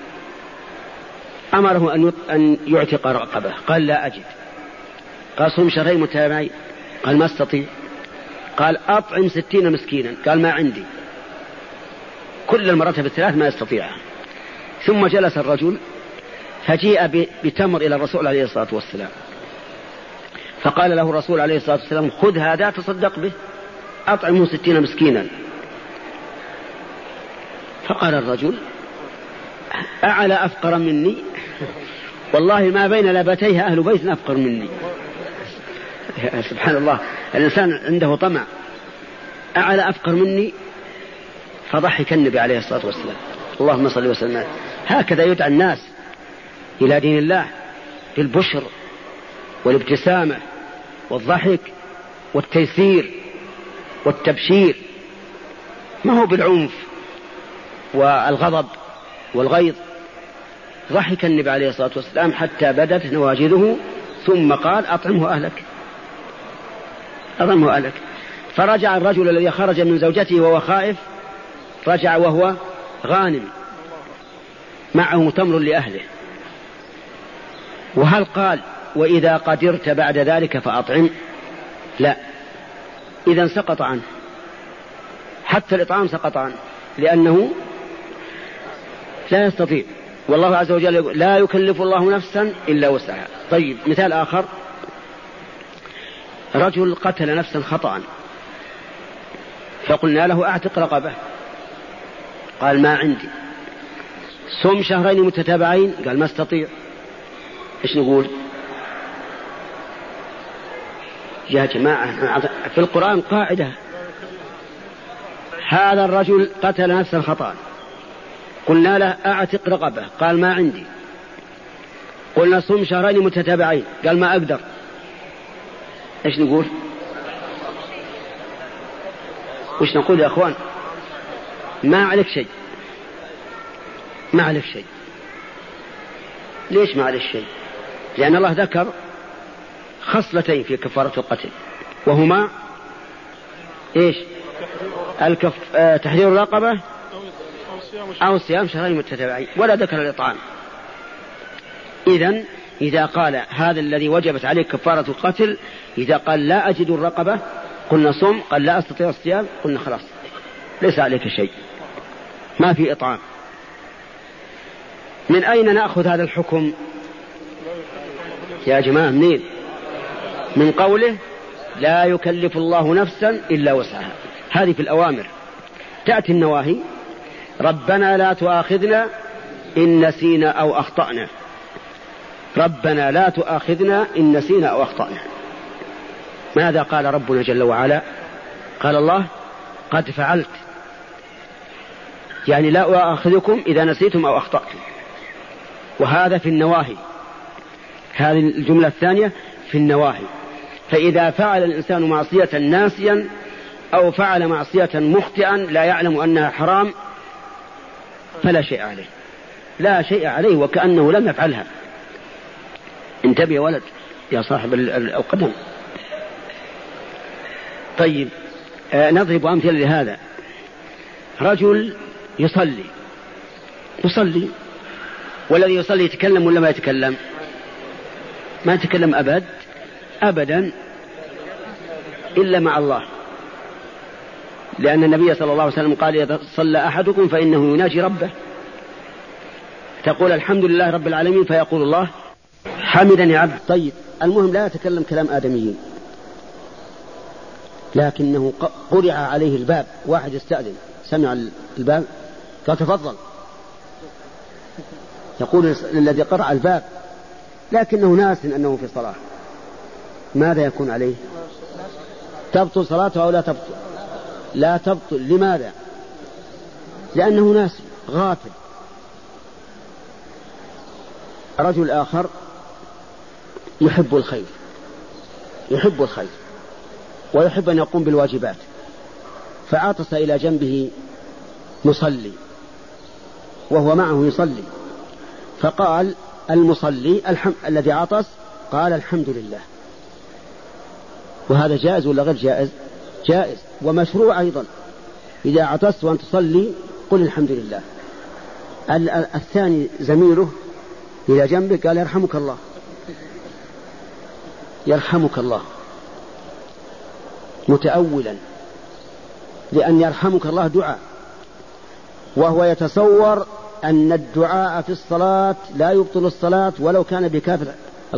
أمره أن يعتق رقبة، قال لا أجد. قال صوم شهرين متتابعين، قال ما استطيع. قال أطعم 60 مسكينا، قال ما عندي. كل المراتب الثلاث ما يستطيعها. ثم جلس الرجل فجيء بتمر إلى الرسول عليه الصلاة والسلام، فقال له الرسول عليه الصلاة والسلام خذ هذا تصدق به، أطعمه 60 مسكينا. فقال الرجل أعلى أفقر مني؟ والله ما بين لبتيها أهل بيت أفقر مني. سبحان الله، الإنسان عنده طمع. أعلى أفقر مني؟ فضحك النبي عليه الصلاة والسلام. اللهم صل وسلم. هكذا يدعى الناس إلى دين الله، بالبشر والابتسامة والضحك والتيسير والتبشير، ما هو بالعنف والغضب والغيظ. ضحك النبي عليه الصلاة والسلام حتى بدت نواجذه، ثم قال أطعمه أهلك. فرجع الرجل الذي خرج من زوجته وهو خائف، رجع وهو غانم معه تمر لأهله. وهل قال وإذا قدرت بعد ذلك فأطعم؟ لا، إذن سقط عنه، حتى الإطعام سقط عنه لأنه لا يستطيع، والله عز وجل يقول لا يكلف الله نفسا إلا وسعها. طيب مثال آخر، رجل قتل نفسا خطأ فقلنا له أعتق رقبة، قال ما عندي. صم شهرين متتابعين، قال ما استطيع. إيش نقول؟ يا جماعة في القرآن قاعدة، هذا الرجل قتل نفسا خطأ، قلنا له أعتق رقبة، قال ما عندي. قلنا صم شهرين متتابعين، قال ما أقدر. إيش نقول؟ وش نقول يا أخوان؟ ما عليك شيء، ما عليك شيء. ليش ما عليك شيء؟ لأن الله ذكر خصلتين في كفارة القتل، وهما إيش؟ تحرير الرقبة أو صيام شهرين متتابعين، ولا ذكر الإطعام. إذن إذا قال هذا الذي وجبت عليه كفارة القتل، إذا قال لا أجد الرقبة قلنا صم، قال لا أستطيع الصيام قلنا خلاص ليس عليك شيء، ما في إطعام. من أين نأخذ هذا الحكم يا جماعة؟ منين؟ من قوله لا يكلف الله نفسا إلا وسعها. هذه في الأوامر. تأتي النواهي، ربنا لا تؤاخذنا إن نسينا أو أخطأنا، ربنا لا تؤاخذنا إن نسينا أو أخطأنا. ماذا قال ربنا جل وعلا؟ قال الله قد فعلت، يعني لا أؤاخذكم إذا نسيتم أو أخطأتم. وهذا في النواهي، هذه الجملة الثانية في النواهي. فإذا فعل الإنسان معصية ناسيا أو فعل معصية مخطئا لا يعلم أنها حرام فلا شيء عليه، لا شيء عليه وكأنه لم يفعلها. انتبه يا ولد يا صاحب القدم. طيب نضرب أمثلة لهذا. رجل يصلي والذي يصلي يتكلم ولا ما يتكلم؟ ما يتكلم أبدا إلا مع الله، لأن النبي صلى الله عليه وسلم قال إذا صلى أحدكم فإنه يناجي ربه، تقول الحمد لله رب العالمين فيقول الله حمدني عبد. طيب المهم لا يتكلم كلام آدميين، لكنه قرع عليه الباب، واحد يستأذن سمع الباب قال تفضل، يقول الذي قرع الباب لكنه ناس أنه في صلاة، ماذا يكون عليه؟ تبطل صلاته أو لا تبطل؟ لا تبطل. لماذا؟ لأنه ناس غافل. رجل آخر يحب الخير ويحب أن يقوم بالواجبات، فعطس إلى جنبه مصلي وهو معه يصلي، فقال المصلي الذي عطس قال الحمد لله. وهذا جائز ولا غير جائز؟ جائز ومشروع أيضا. إذا عطست وأن تصلي قل الحمد لله. الثاني زميله إلى جنبه قال يرحمك الله متأولا، لأن يرحمك الله دعاء، وهو يتصور أن الدعاء في الصلاة لا يبطل الصلاة ولو كان بكاف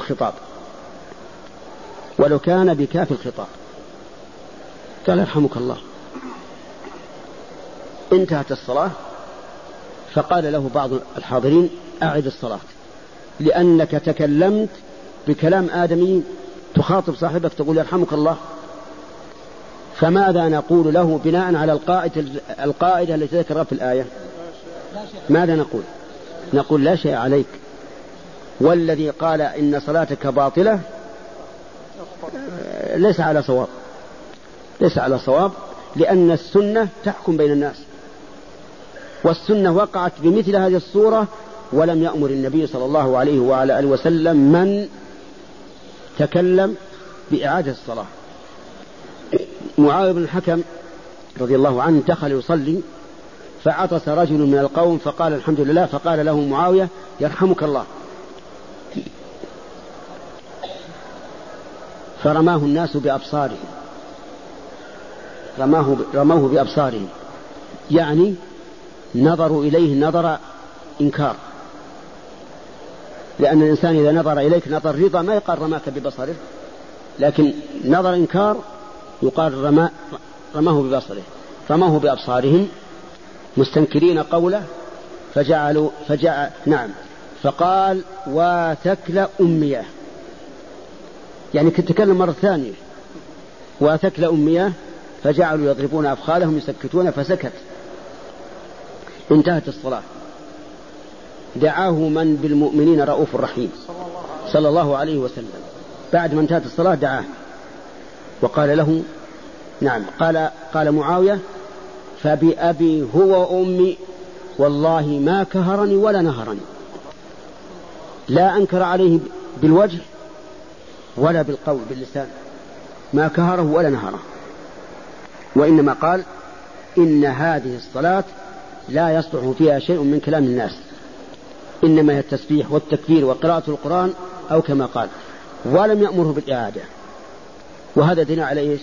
الخطاب، قال يرحمك الله. انتهت الصلاة، فقال له بعض الحاضرين أعد الصلاة، لأنك تكلمت بكلام آدمي، تخاطب صاحبك تقول يرحمك الله. فماذا نقول له بناء على القاعدة التي ذكرها في الآية؟ ماذا نقول لا شيء عليك. والذي قال إن صلاتك باطلة ليس على صواب، لأن السنة تحكم بين الناس، والسنة وقعت بمثل هذه الصورة، ولم يأمر النبي صلى الله عليه وعلى آله وسلم من تكلم بإعادة الصلاة. معاوية بن الحكم رضي الله عنه دخل يصلي، فعطس رجل من القوم فقال الحمد لله، فقال له معاوية يرحمك الله، فرماه الناس بأبصارهم، رموه بأبصارهم، يعني نظروا إليه نظر إنكار، لأن الإنسان إذا نظر إليك نظر رضا ما يقال رماك ببصره، لكن نظر إنكار يقال رماه ببصره. رموه بأبصارهم مستنكرين قوله فقال وثكل أمية، يعني كنت تكلم مرة ثانية وثكل أمية، فجعلوا يضربون أفخاذهم يسكتون فسكت. انتهت الصلاة. دعاه من بالمؤمنين رؤوف رحيم صلى الله عليه وسلم، بعد ما انتهت الصلاة دعاه وقال له قال معاوية فبأبي هو وأمي والله ما كهرني ولا نهرني، لا أنكر عليه بالوجه ولا بالقول باللسان، ما كهره ولا نهره، وإنما قال إن هذه الصلاة لا يصلح فيها شيء من كلام الناس، إنما هي التسبيح والتكبير وقراءة القرآن أو كما قال، ولم يأمره بالإعادة. وهذا دين على إيش؟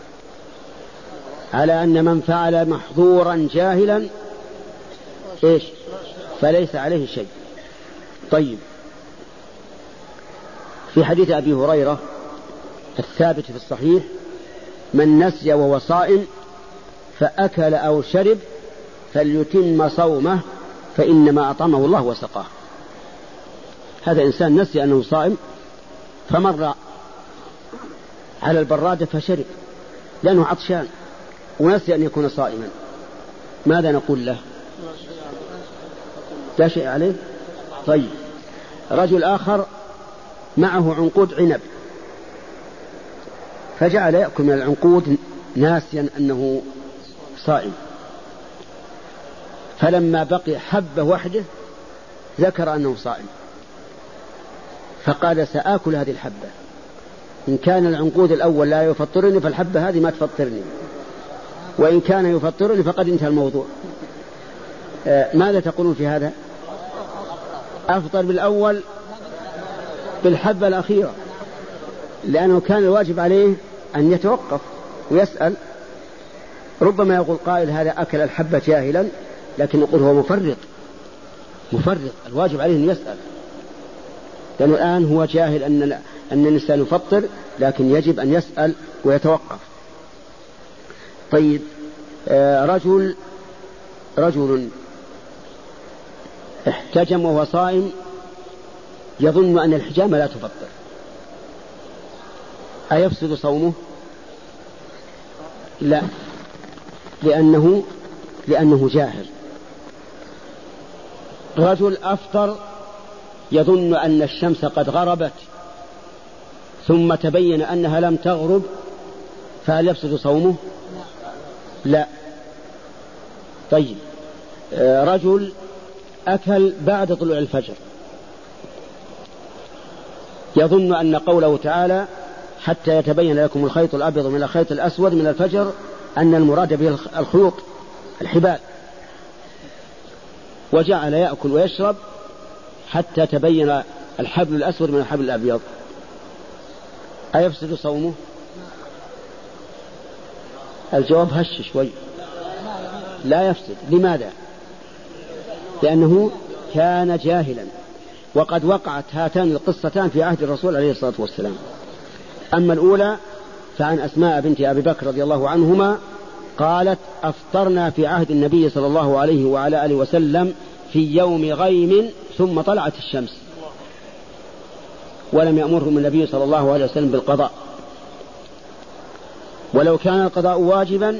على أن من فعل محظورا جاهلا إيش؟ فليس عليه شيء. طيب، في حديث أبي هريرة الثابت في الصحيح من نسي وهو صائم فأكل أو شرب فليتم صومه فإنما أطعمه الله وسقاه. هذا إنسان نسي أنه صائم فمر على البرادة فشرب لأنه عطشان ونسي أن يكون صائما، ماذا نقول له؟ لا شيء عليه. طيب، رجل آخر معه عنقود عنب فجعل يأكل من العنقود ناسيا أنه صائم، فلما بقي حبة وحده ذكر أنه صائم فقال سآكل هذه الحبة، إن كان العنقود الأول لا يفطرني فالحبة هذه ما تفطرني، وإن كان يفطرني فقد انتهى الموضوع. ماذا تقولون في هذا؟ أفطر بالأول بالحبة الأخيرة، لأنه كان الواجب عليه أن يتوقف ويسأل. ربما يقول قائل هذا أكل الحبة جاهلا، لكن نقول هو مفرط، الواجب عليه أن يسأل، لأنه الآن هو جاهل أن الإنسان يفطر، لكن يجب أن يسأل ويتوقف. طيب، رجل احتجم وهو صائم يظن أن الحجامة لا تفطر، أيفسد صومه؟ لا، لأنه جاهل. رجل أفطر يظن أن الشمس قد غربت ثم تبين أنها لم تغرب، فهل يفسد صومه؟ لا. طيب، رجل أكل بعد طلوع الفجر يظن أن قوله تعالى حتى يتبين لكم الخيط الأبيض من الخيط الأسود من الفجر أن المراد به الخيوط الحبال، وجعل يأكل ويشرب حتى تبين الحبل الأسود من الحبل الأبيض، أيفسد صومه؟ الجواب هش شوي، لا يفسد. لماذا؟ لأنه كان جاهلا، وقد وقعت هاتان القصتان في عهد الرسول عليه الصلاة والسلام. أما الأولى فعن أسماء بنت أبي بكر رضي الله عنهما قالت أفطرنا في عهد النبي صلى الله عليه وعلى آله وسلم في يوم غيم ثم طلعت الشمس، ولم يأمرهم النبي صلى الله عليه وسلم بالقضاء، ولو كان القضاء واجبا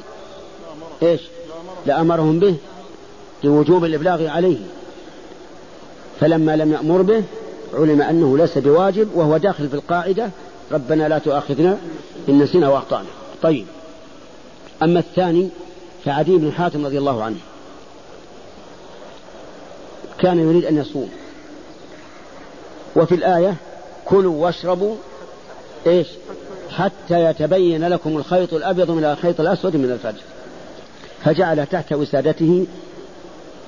لأمرهم به لوجوب الإبلاغ عليه، فلما لم يأمر به علم أنه ليس بواجب، وهو داخل في القاعدة ربنا لا تؤاخذنا إن نسينا وأخطأنا. طيب، أما الثاني فعدي بن حاتم رضي الله عنه كان يريد أن يصوم، وفي الآية كلوا واشربوا حتى يتبين لكم الخيط الأبيض من الخيط الأسود من الفجر، فجعل تحت وسادته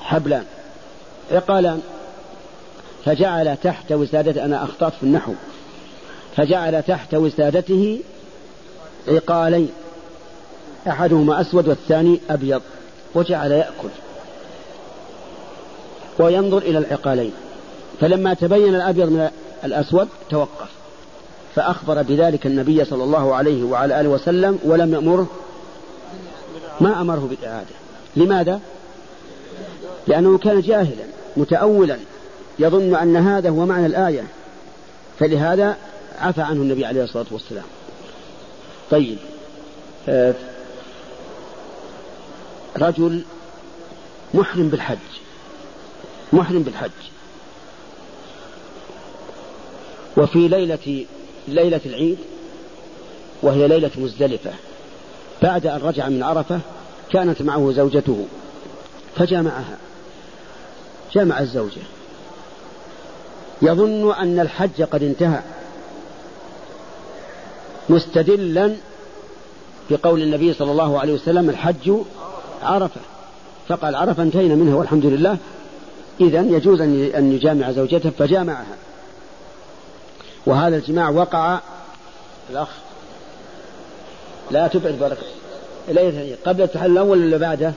حبلان عقالان، فجعل تحت وسادته، أنا أخطأت في النحو، فجعل تحت وسادته عقالين أحدهما أسود والثاني أبيض، وجعل يأكل وينظر إلى العقالين، فلما تبين الأبيض من الأسود توقف، فأخبر بذلك النبي صلى الله عليه وعلى آله وسلم ولم يأمره، ما أمره بالإعادة. لماذا؟ لأنه كان جاهلا متأولا يظن أن هذا هو معنى الآية، فلهذا عفى عنه النبي عليه الصلاة والسلام. طيب، رجل محرم بالحج وفي ليلة العيد وهي ليلة مزدلفة، بعد أن رجع من عرفة كانت معه زوجته فجامعها، جامع الزوجة، يظن أن الحج قد انتهى، مستدلا بقول النبي صلى الله عليه وسلم الحج عرفة، فقال عرفة انتهينا منها والحمد لله، إذن يجوز أن يجامع زوجته، فجامعها. وهذا الجماع وقع الأخ لا تبعد بركة قبل التحلل الأول ولا بعده؟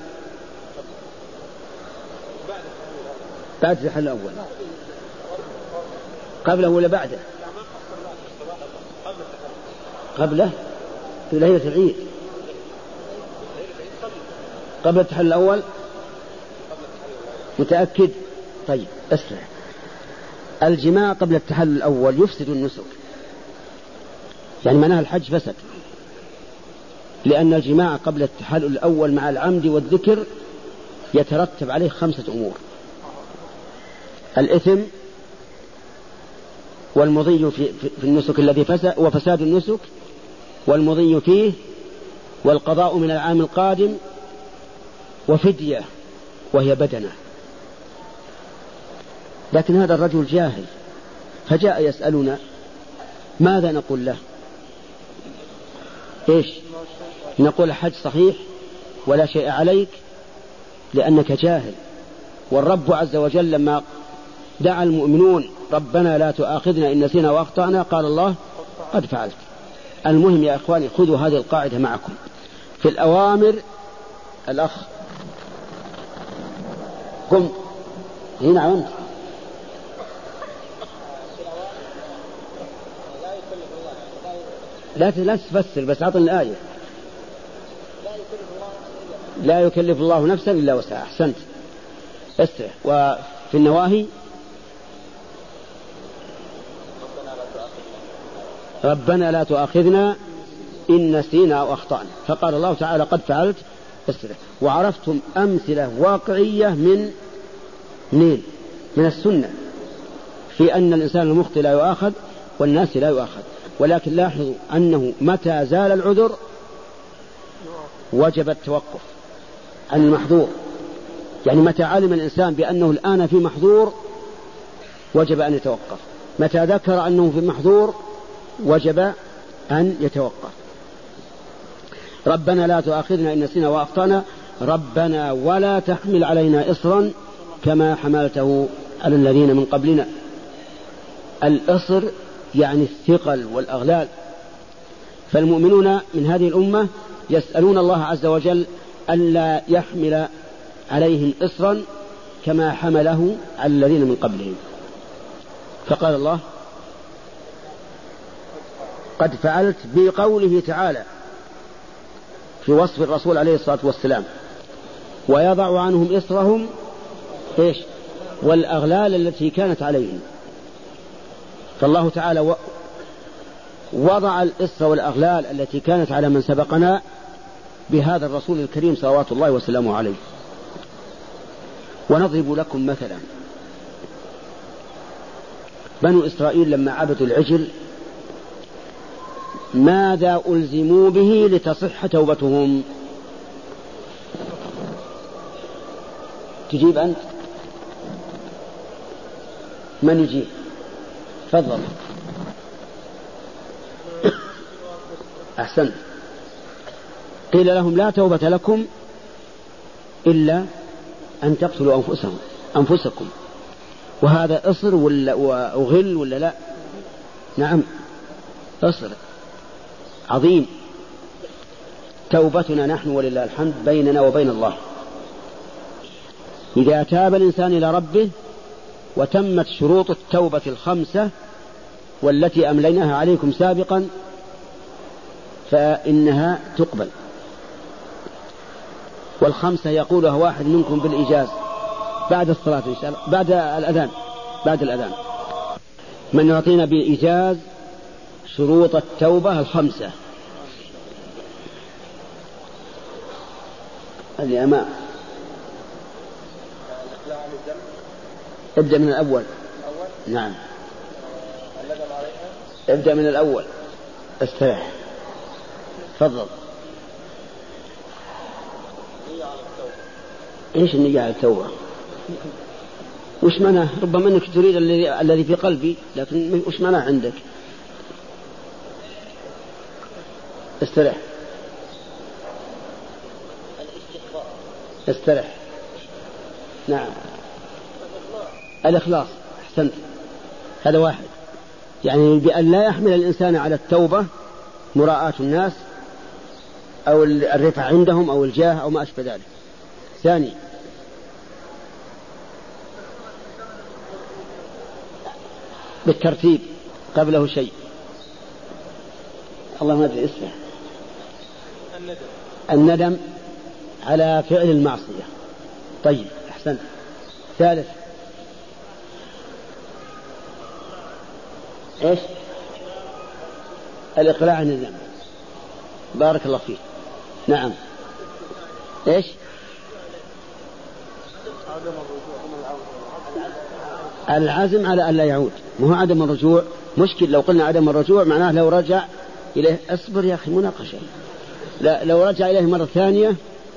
بعد التحلل الأول، قبله ولا بعده؟ قبله في ليلة العيد، قبل التحلل الأول، متأكد؟ طيب اسمع، الجماع قبل التحلل الأول يفسد النسك، يعني معناها الحج فسد، لأن الجماع قبل التحلل الأول مع العمد والذكر يترتب عليه 5 أمور: الإثم والمضي في النسك الذي فسد وفساد النسك والمضي فيه والقضاء من العام القادم وفدية وهي بدنة. لكن هذا الرجل جاهل فجاء يسألنا، ماذا نقول له؟ إيش نقول؟ الحج صحيح ولا شيء عليك لأنك جاهل. والرب عز وجل لما دعا المؤمنون ربنا لا تؤاخذنا إن نسينا وأخطأنا، قال الله قد فعلت. المهم يا إخواني خذوا هذه القاعدة معكم في الأوامر. الأخ قم هنا عمت لا تفسر بس أعطني الآية. لا يكلف الله نفسا إلا وسعها. أحسنت. استرح. وفي النواهي ربنا لا تؤاخذنا إن نسينا أو أخطأنا، فقال الله تعالى قد فعلت. استرح. وعرفتم أمثلة واقعية من السنة في أن الإنسان المخطئ لا يؤاخذ والناس لا يؤاخذ. ولكن لاحظوا أنه متى زال العذر وجب التوقف عن المحظور، يعني متى علم الإنسان بأنه الآن في محظور وجب أن يتوقف، متى ذكر أنه في محظور وجب أن يتوقف. ربنا لا تؤاخذنا إن نسينا وأخطأنا، ربنا ولا تحمل علينا إصرا كما حملته على الذين من قبلنا. الإصر يعني الثقل والأغلال، فالمؤمنون من هذه الأمة يسألون الله عز وجل ألا يحمل عليهم إصرا كما حمله على الذين من قبلهم. فقال الله قد فعلت بقوله تعالى في وصف الرسول عليه الصلاة والسلام ويضع عنهم إصرهم إيش والأغلال التي كانت عليهم. فالله تعالى وضع الإصر والأغلال التي كانت على من سبقنا بهذا الرسول الكريم صلوات الله وسلامه عليه. ونضرب لكم مثلا بنو إسرائيل لما عبدوا العجل ماذا ألزموا به لتصح توبتهم؟ تجيب أنت؟ من يجيب؟ تفضل. أحسنت. قيل لهم لا توبة لكم إلا أن تقتلوا أنفسكم، وهذا إصر وغل ولا لا؟ نعم إصر عظيم. توبتنا نحن ولله الحمد بيننا وبين الله، إذا تاب الإنسان إلى ربه وتمت شروط التوبة الخمسة والتي أمليناها عليكم سابقا فإنها تقبل. والخمسة يقولها واحد منكم بالإجاز بعد الصلاة إن شاء الله، بعد الأذان من يعطينا بإيجاز شروط التوبة الخمسة. اللي أمام ابدأ من الأول. نعم ابدأ من الأول، استريح تفضل. ايش النية على التوبة؟ وش معناه؟ ربما انك تريد الذي في قلبي، لكن وش معناه عندك؟ استريح استريح. نعم الإخلاص، أحسنت، هذا واحد، يعني بأن لا يحمل الإنسان على التوبة مراءة الناس أو الرفع عندهم أو الجاه أو ما أشبه ذلك. ثاني بالترتيب قبله شيء، الله ما أدري اسمه، الندم على فعل المعصية. طيب أحسنت. ثالث إيش؟ الإقلاع عن الذنب، بارك الله فيك. نعم إيش؟ العزم على أن لا يعود، مو عدم الرجوع. مشكل لو قلنا عدم الرجوع معناه لو رجع إليه، اصبر يا أخي مناقشة، لا لو رجع إليه مرة ثانية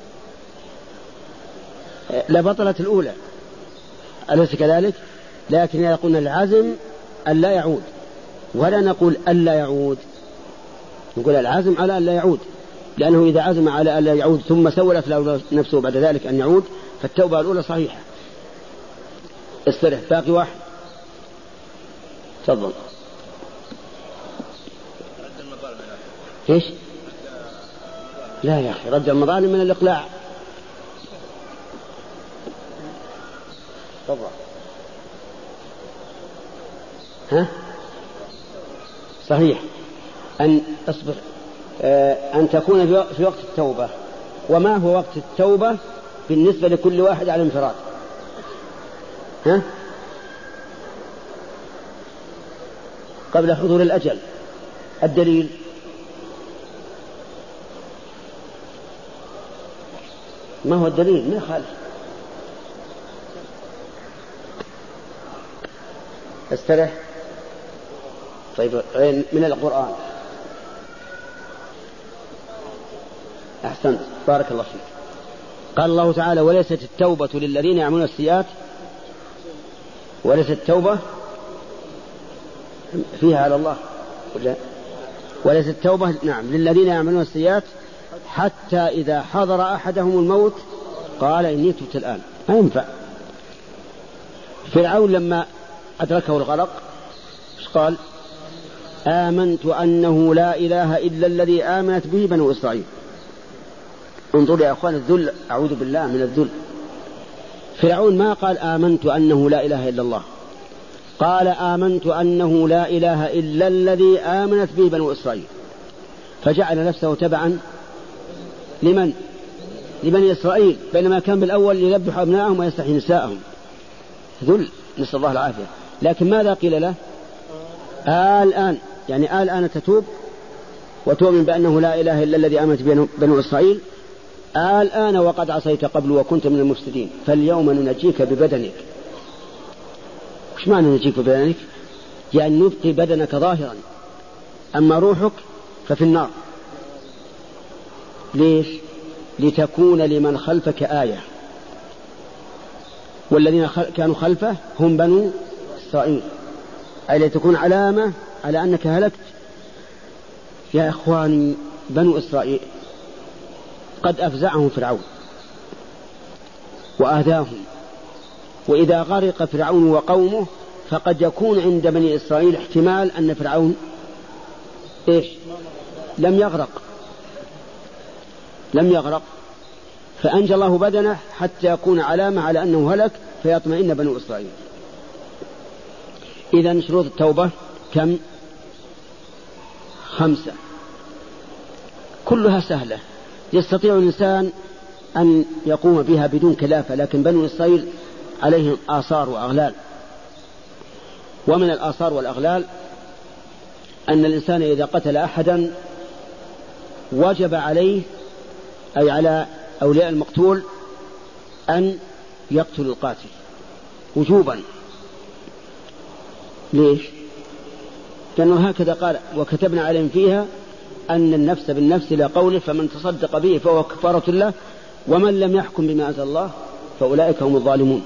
لبطلت الأولى، أليس كذلك؟ لكن إذا قلنا العزم أن لا يعود، ولا نقول أن لا يعود، نقول العزم على أن لا يعود، لأنه إذا عزم على أن لا يعود ثم سولت له نفسه بعد ذلك أن يعود فالتوبة الأولى صحيحة. استرح. باقي واحد تفضل. إيش؟ لا يا أخي، رد المظالم من الإقلاع. تفضل. ها؟ صحيح. أن أصبر، أن تكون في وقت التوبة. وما هو وقت التوبة بالنسبة لكل واحد على انفراد؟ ها؟ قبل حضور الأجل. الدليل ما هو الدليل؟ ما يخالف. استرح. طيب من القرآن. أحسنت، بارك الله فيك. قال الله تعالى: وليست التوبة للذين يعملون السيئات، وليست التوبة فيها على الله، وليست التوبة نعم للذين يعملون السيئات حتى إذا حضر أحدهم الموت قال إني تبت الآن. ما ينفع. فرعون لما أدركه الغرق إيش قال؟ آمنت أنه لا إله إلا الذي آمنت به بنو إسرائيل. انظروا يا أخوان الذل، أعوذ بالله من الذل. فرعون ما قال آمنت أنه لا إله إلا الله، قال آمنت أنه لا إله إلا الذي آمنت به بنو إسرائيل، فجعل نفسه تبعا لمن؟ لبني إسرائيل، بينما كان بالأول يذبح أبنائهم ويستحيي نساءهم. ذل، نسأل الله العافية. لكن ماذا قيل له؟ الآن، يعني الآن تتوب وتؤمن بأنه لا إله إلا الذي آمنت به بنو إسرائيل، الآن وقد عصيت قبل وكنت من المفسدين، فاليوم ننجيك ببدنك. وش معنى ننجيك ببدنك؟ يعني نبقي بدنك ظاهرا، أما روحك ففي النار. ليش؟ لتكون لمن خلفك آية، والذين كانوا خلفه هم بنو إسرائيل، أي لتكون علامة على أنك هلكت. يا إخواني بنو إسرائيل قد أفزعهم فرعون، وآذاهم. وإذا غرق فرعون وقومه فقد يكون عند بني إسرائيل احتمال أن فرعون لم يغرق فأنجى الله بدنه حتى يكون علامة على أنه هلك فيطمئن بنو إسرائيل. إذن شروط التوبة كم؟ 5 كلها سهلة يستطيع الإنسان أن يقوم بها بدون كلافة، لكن بنو إسرائيل عليهم آثار وأغلال. ومن الآثار والأغلال أن الإنسان إذا قتل أحدا وجب عليه أي على أولياء المقتول أن يقتلوا القاتل وجوبا. ليش؟ لأنه هكذا قال: وكتبنا عليهم فيها أن النفس بالنفس إلى قوله فمن تصدق به فهو كفارة له ومن لم يحكم بما أنزل الله فأولئك هم الظالمون.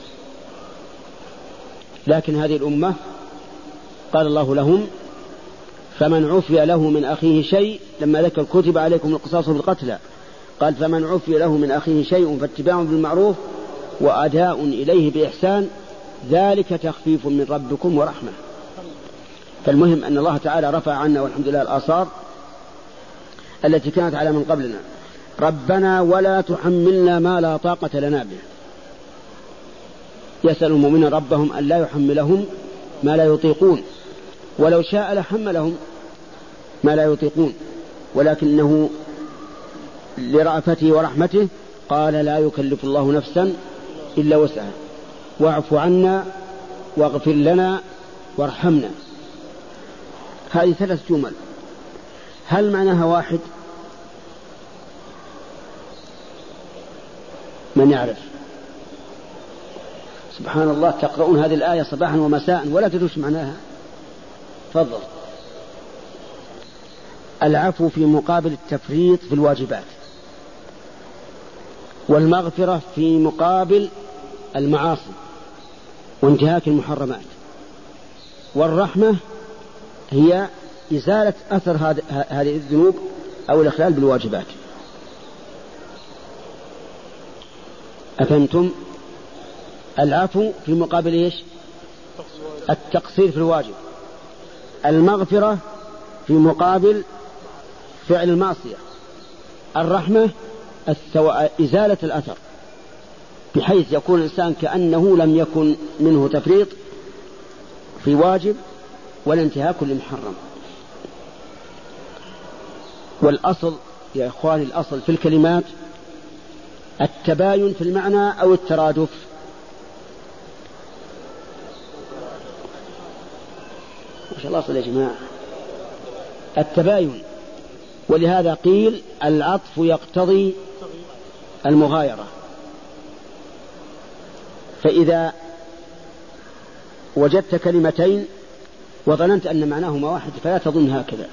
لكن هذه الأمة قال الله لهم: فمن عفي له من أخيه شيء، لما ذكر كتب عليكم القصاص بالقتلى قال: فمن عفي له من أخيه شيء فاتباع بالمعروف وأداء إليه بإحسان ذلك تخفيف من ربكم ورحمة. فالمهم أن الله تعالى رفع عنا والحمد لله الآثار التي كانت على من قبلنا. ربنا ولا تحملنا ما لا طاقة لنا به. يسأل المؤمنين ربهم أن لا يحملهم ما لا يطيقون، ولو شاء لحملهم ما لا يطيقون، ولكنه لرأفته ورحمته قال: لا يكلف الله نفسا إلا وسعها واعف عنا واغفر لنا وارحمنا. هذه 3 جمل، هل معناها واحد؟ من يعرف؟ سبحان الله، تقرؤون هذه الآية صباحا ومساء ولا تدرون معناها. تفضل. العفو في مقابل التفريط في الواجبات، والمغفرة في مقابل المعاصي وانتهاك المحرمات، والرحمة هي إزالة أثر هذه الذنوب أو الإخلال بالواجبات. أفهمتم؟ العفو في مقابل إيش؟ التقصير في الواجب. المغفرة في مقابل فعل المعصية. الرحمة إزالة الأثر بحيث يكون الإنسان كأنه لم يكن منه تفريط في واجب ولا انتهاك لمحرم. والأصل يا إخواني، الأصل في الكلمات التباين في المعنى أو الترادف. ما شاء الله صلى يا جماعة، التباين. ولهذا قيل العطف يقتضي المغايرة. فإذا وجدت كلمتين وظننت أن معناهما واحد فلا تظن هكذا.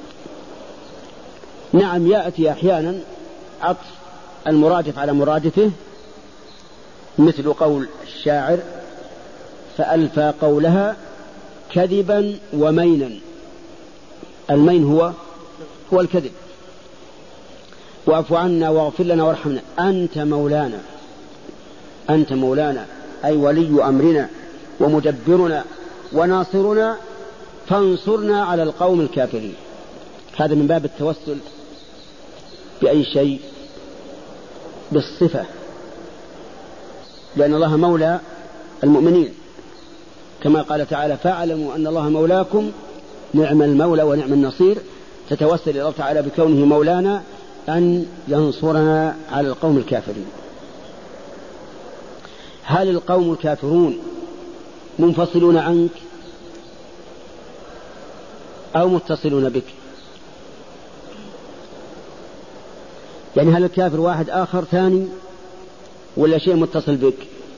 نعم، يأتي أحيانا عطف المرادف على مرادفه، مثل قول الشاعر: فألفى قولها كذبا ومينا. المين هو الكذب. واعف عنا واغفر لنا وارحمنا أنت مولانا. أنت مولانا أي ولي أمرنا ومدبرنا وناصرنا فانصرنا على القوم الكافرين. هذا من باب التوسل بأي شيء؟ بالصفة، لأن الله مولى المؤمنين كما قال تعالى: فاعلموا أن الله مولاكم نعم المولى ونعم النصير. تتوسل إلى الله تعالى بكونه مولانا أن ينصرنا على القوم الكافرين. هل القوم الكافرون منفصلون عنك أو متصلون بك؟ يعني هل الكافر واحد آخر ثاني ولا شيء متصل بك؟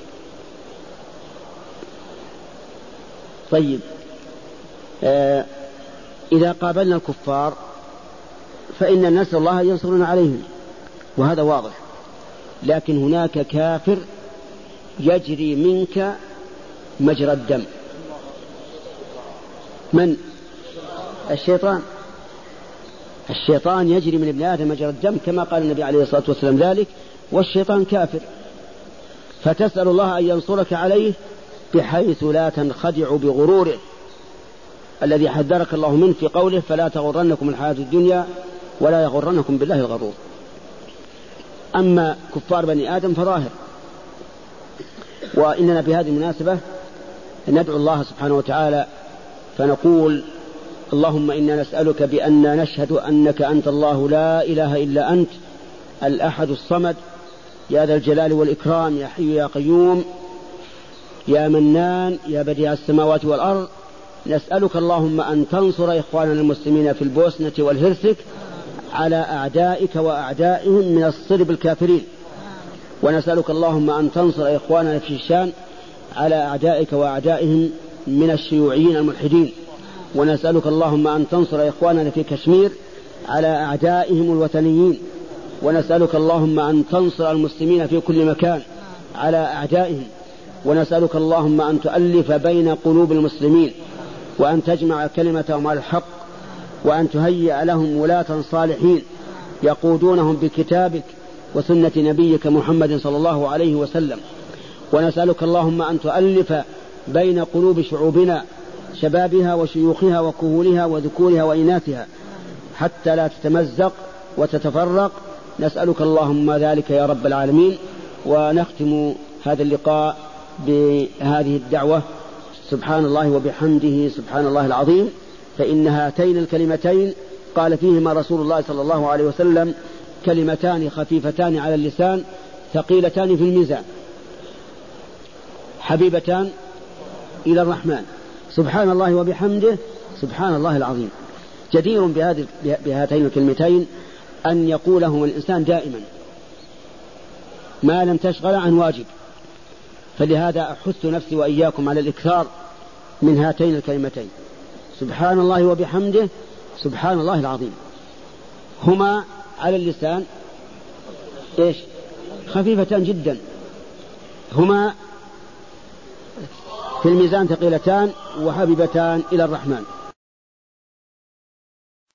طيب، إذا قابلنا الكفار فإن نسأل الله ينصرنا عليهم وهذا واضح، لكن هناك كافر يجري منك مجرى الدم. من؟ الشيطان يجري من ابن آدم مجرى الدم كما قال النبي عليه الصلاة والسلام ذلك، والشيطان كافر. فتسأل الله أن ينصرك عليه بحيث لا تنخدع بغروره الذي حذرك الله منه في قوله فلا تغرنكم الحياة الدنيا ولا يغرنكم بالله الغرور. أما كفار بني آدم فظاهر. وإننا في هذه المناسبة ندعو الله سبحانه وتعالى فنقول اللهم إنا نسألك بأننا نشهد أنك أنت الله لا إله إلا أنت الأحد الصمد يا ذا الجلال والإكرام يا حي يا قيوم يا منان يا بديع السماوات والأرض. نسألك اللهم أن تنصر إخواننا المسلمين في البوسنة والهرسك على أعدائك وأعدائهم من الصلب الكافرين. ونسألك اللهم أن تنصر إخواننا في الشام على أعدائك وأعدائهم من الشيوعيين الملحدين. ونسألك اللهم أن تنصر إخواننا في كشمير على أعدائهم الوثنيين. ونسألك اللهم أن تنصر المسلمين في كل مكان على أعدائهم. ونسألك اللهم أن تؤلف بين قلوب المسلمين وأن تجمع كلمتهم على الحق وأن تهيئ لهم ولاة صالحين يقودونهم بكتابك وسنة نبيك محمد صلى الله عليه وسلم. ونسألك اللهم أن تؤلف بين قلوب شعوبنا شبابها وشيوخها وكهولها وذكورها وإناثها حتى لا تتمزق وتتفرق. نسألك اللهم ذلك يا رب العالمين. ونختم هذا اللقاء بهذه الدعوة سبحان الله وبحمده سبحان الله العظيم. فإن هاتين الكلمتين قال فيهما رسول الله صلى الله عليه وسلم كلمتان خفيفتان على اللسان ثقيلتان في الميزان حبيبتان إلى الرحمن سبحان الله وبحمده سبحان الله العظيم. جدير بهاتين الكلمتين أن يقولهما الإنسان دائما ما لم تشغل عن واجب. فلهذا أحث نفسي وإياكم على الإكثار من هاتين الكلمتين سبحان الله وبحمده سبحان الله العظيم. هما على اللسان إيش خفيفتان جدا، هما في الميزان ثقيلتان وحبيبتان إلى الرحمن.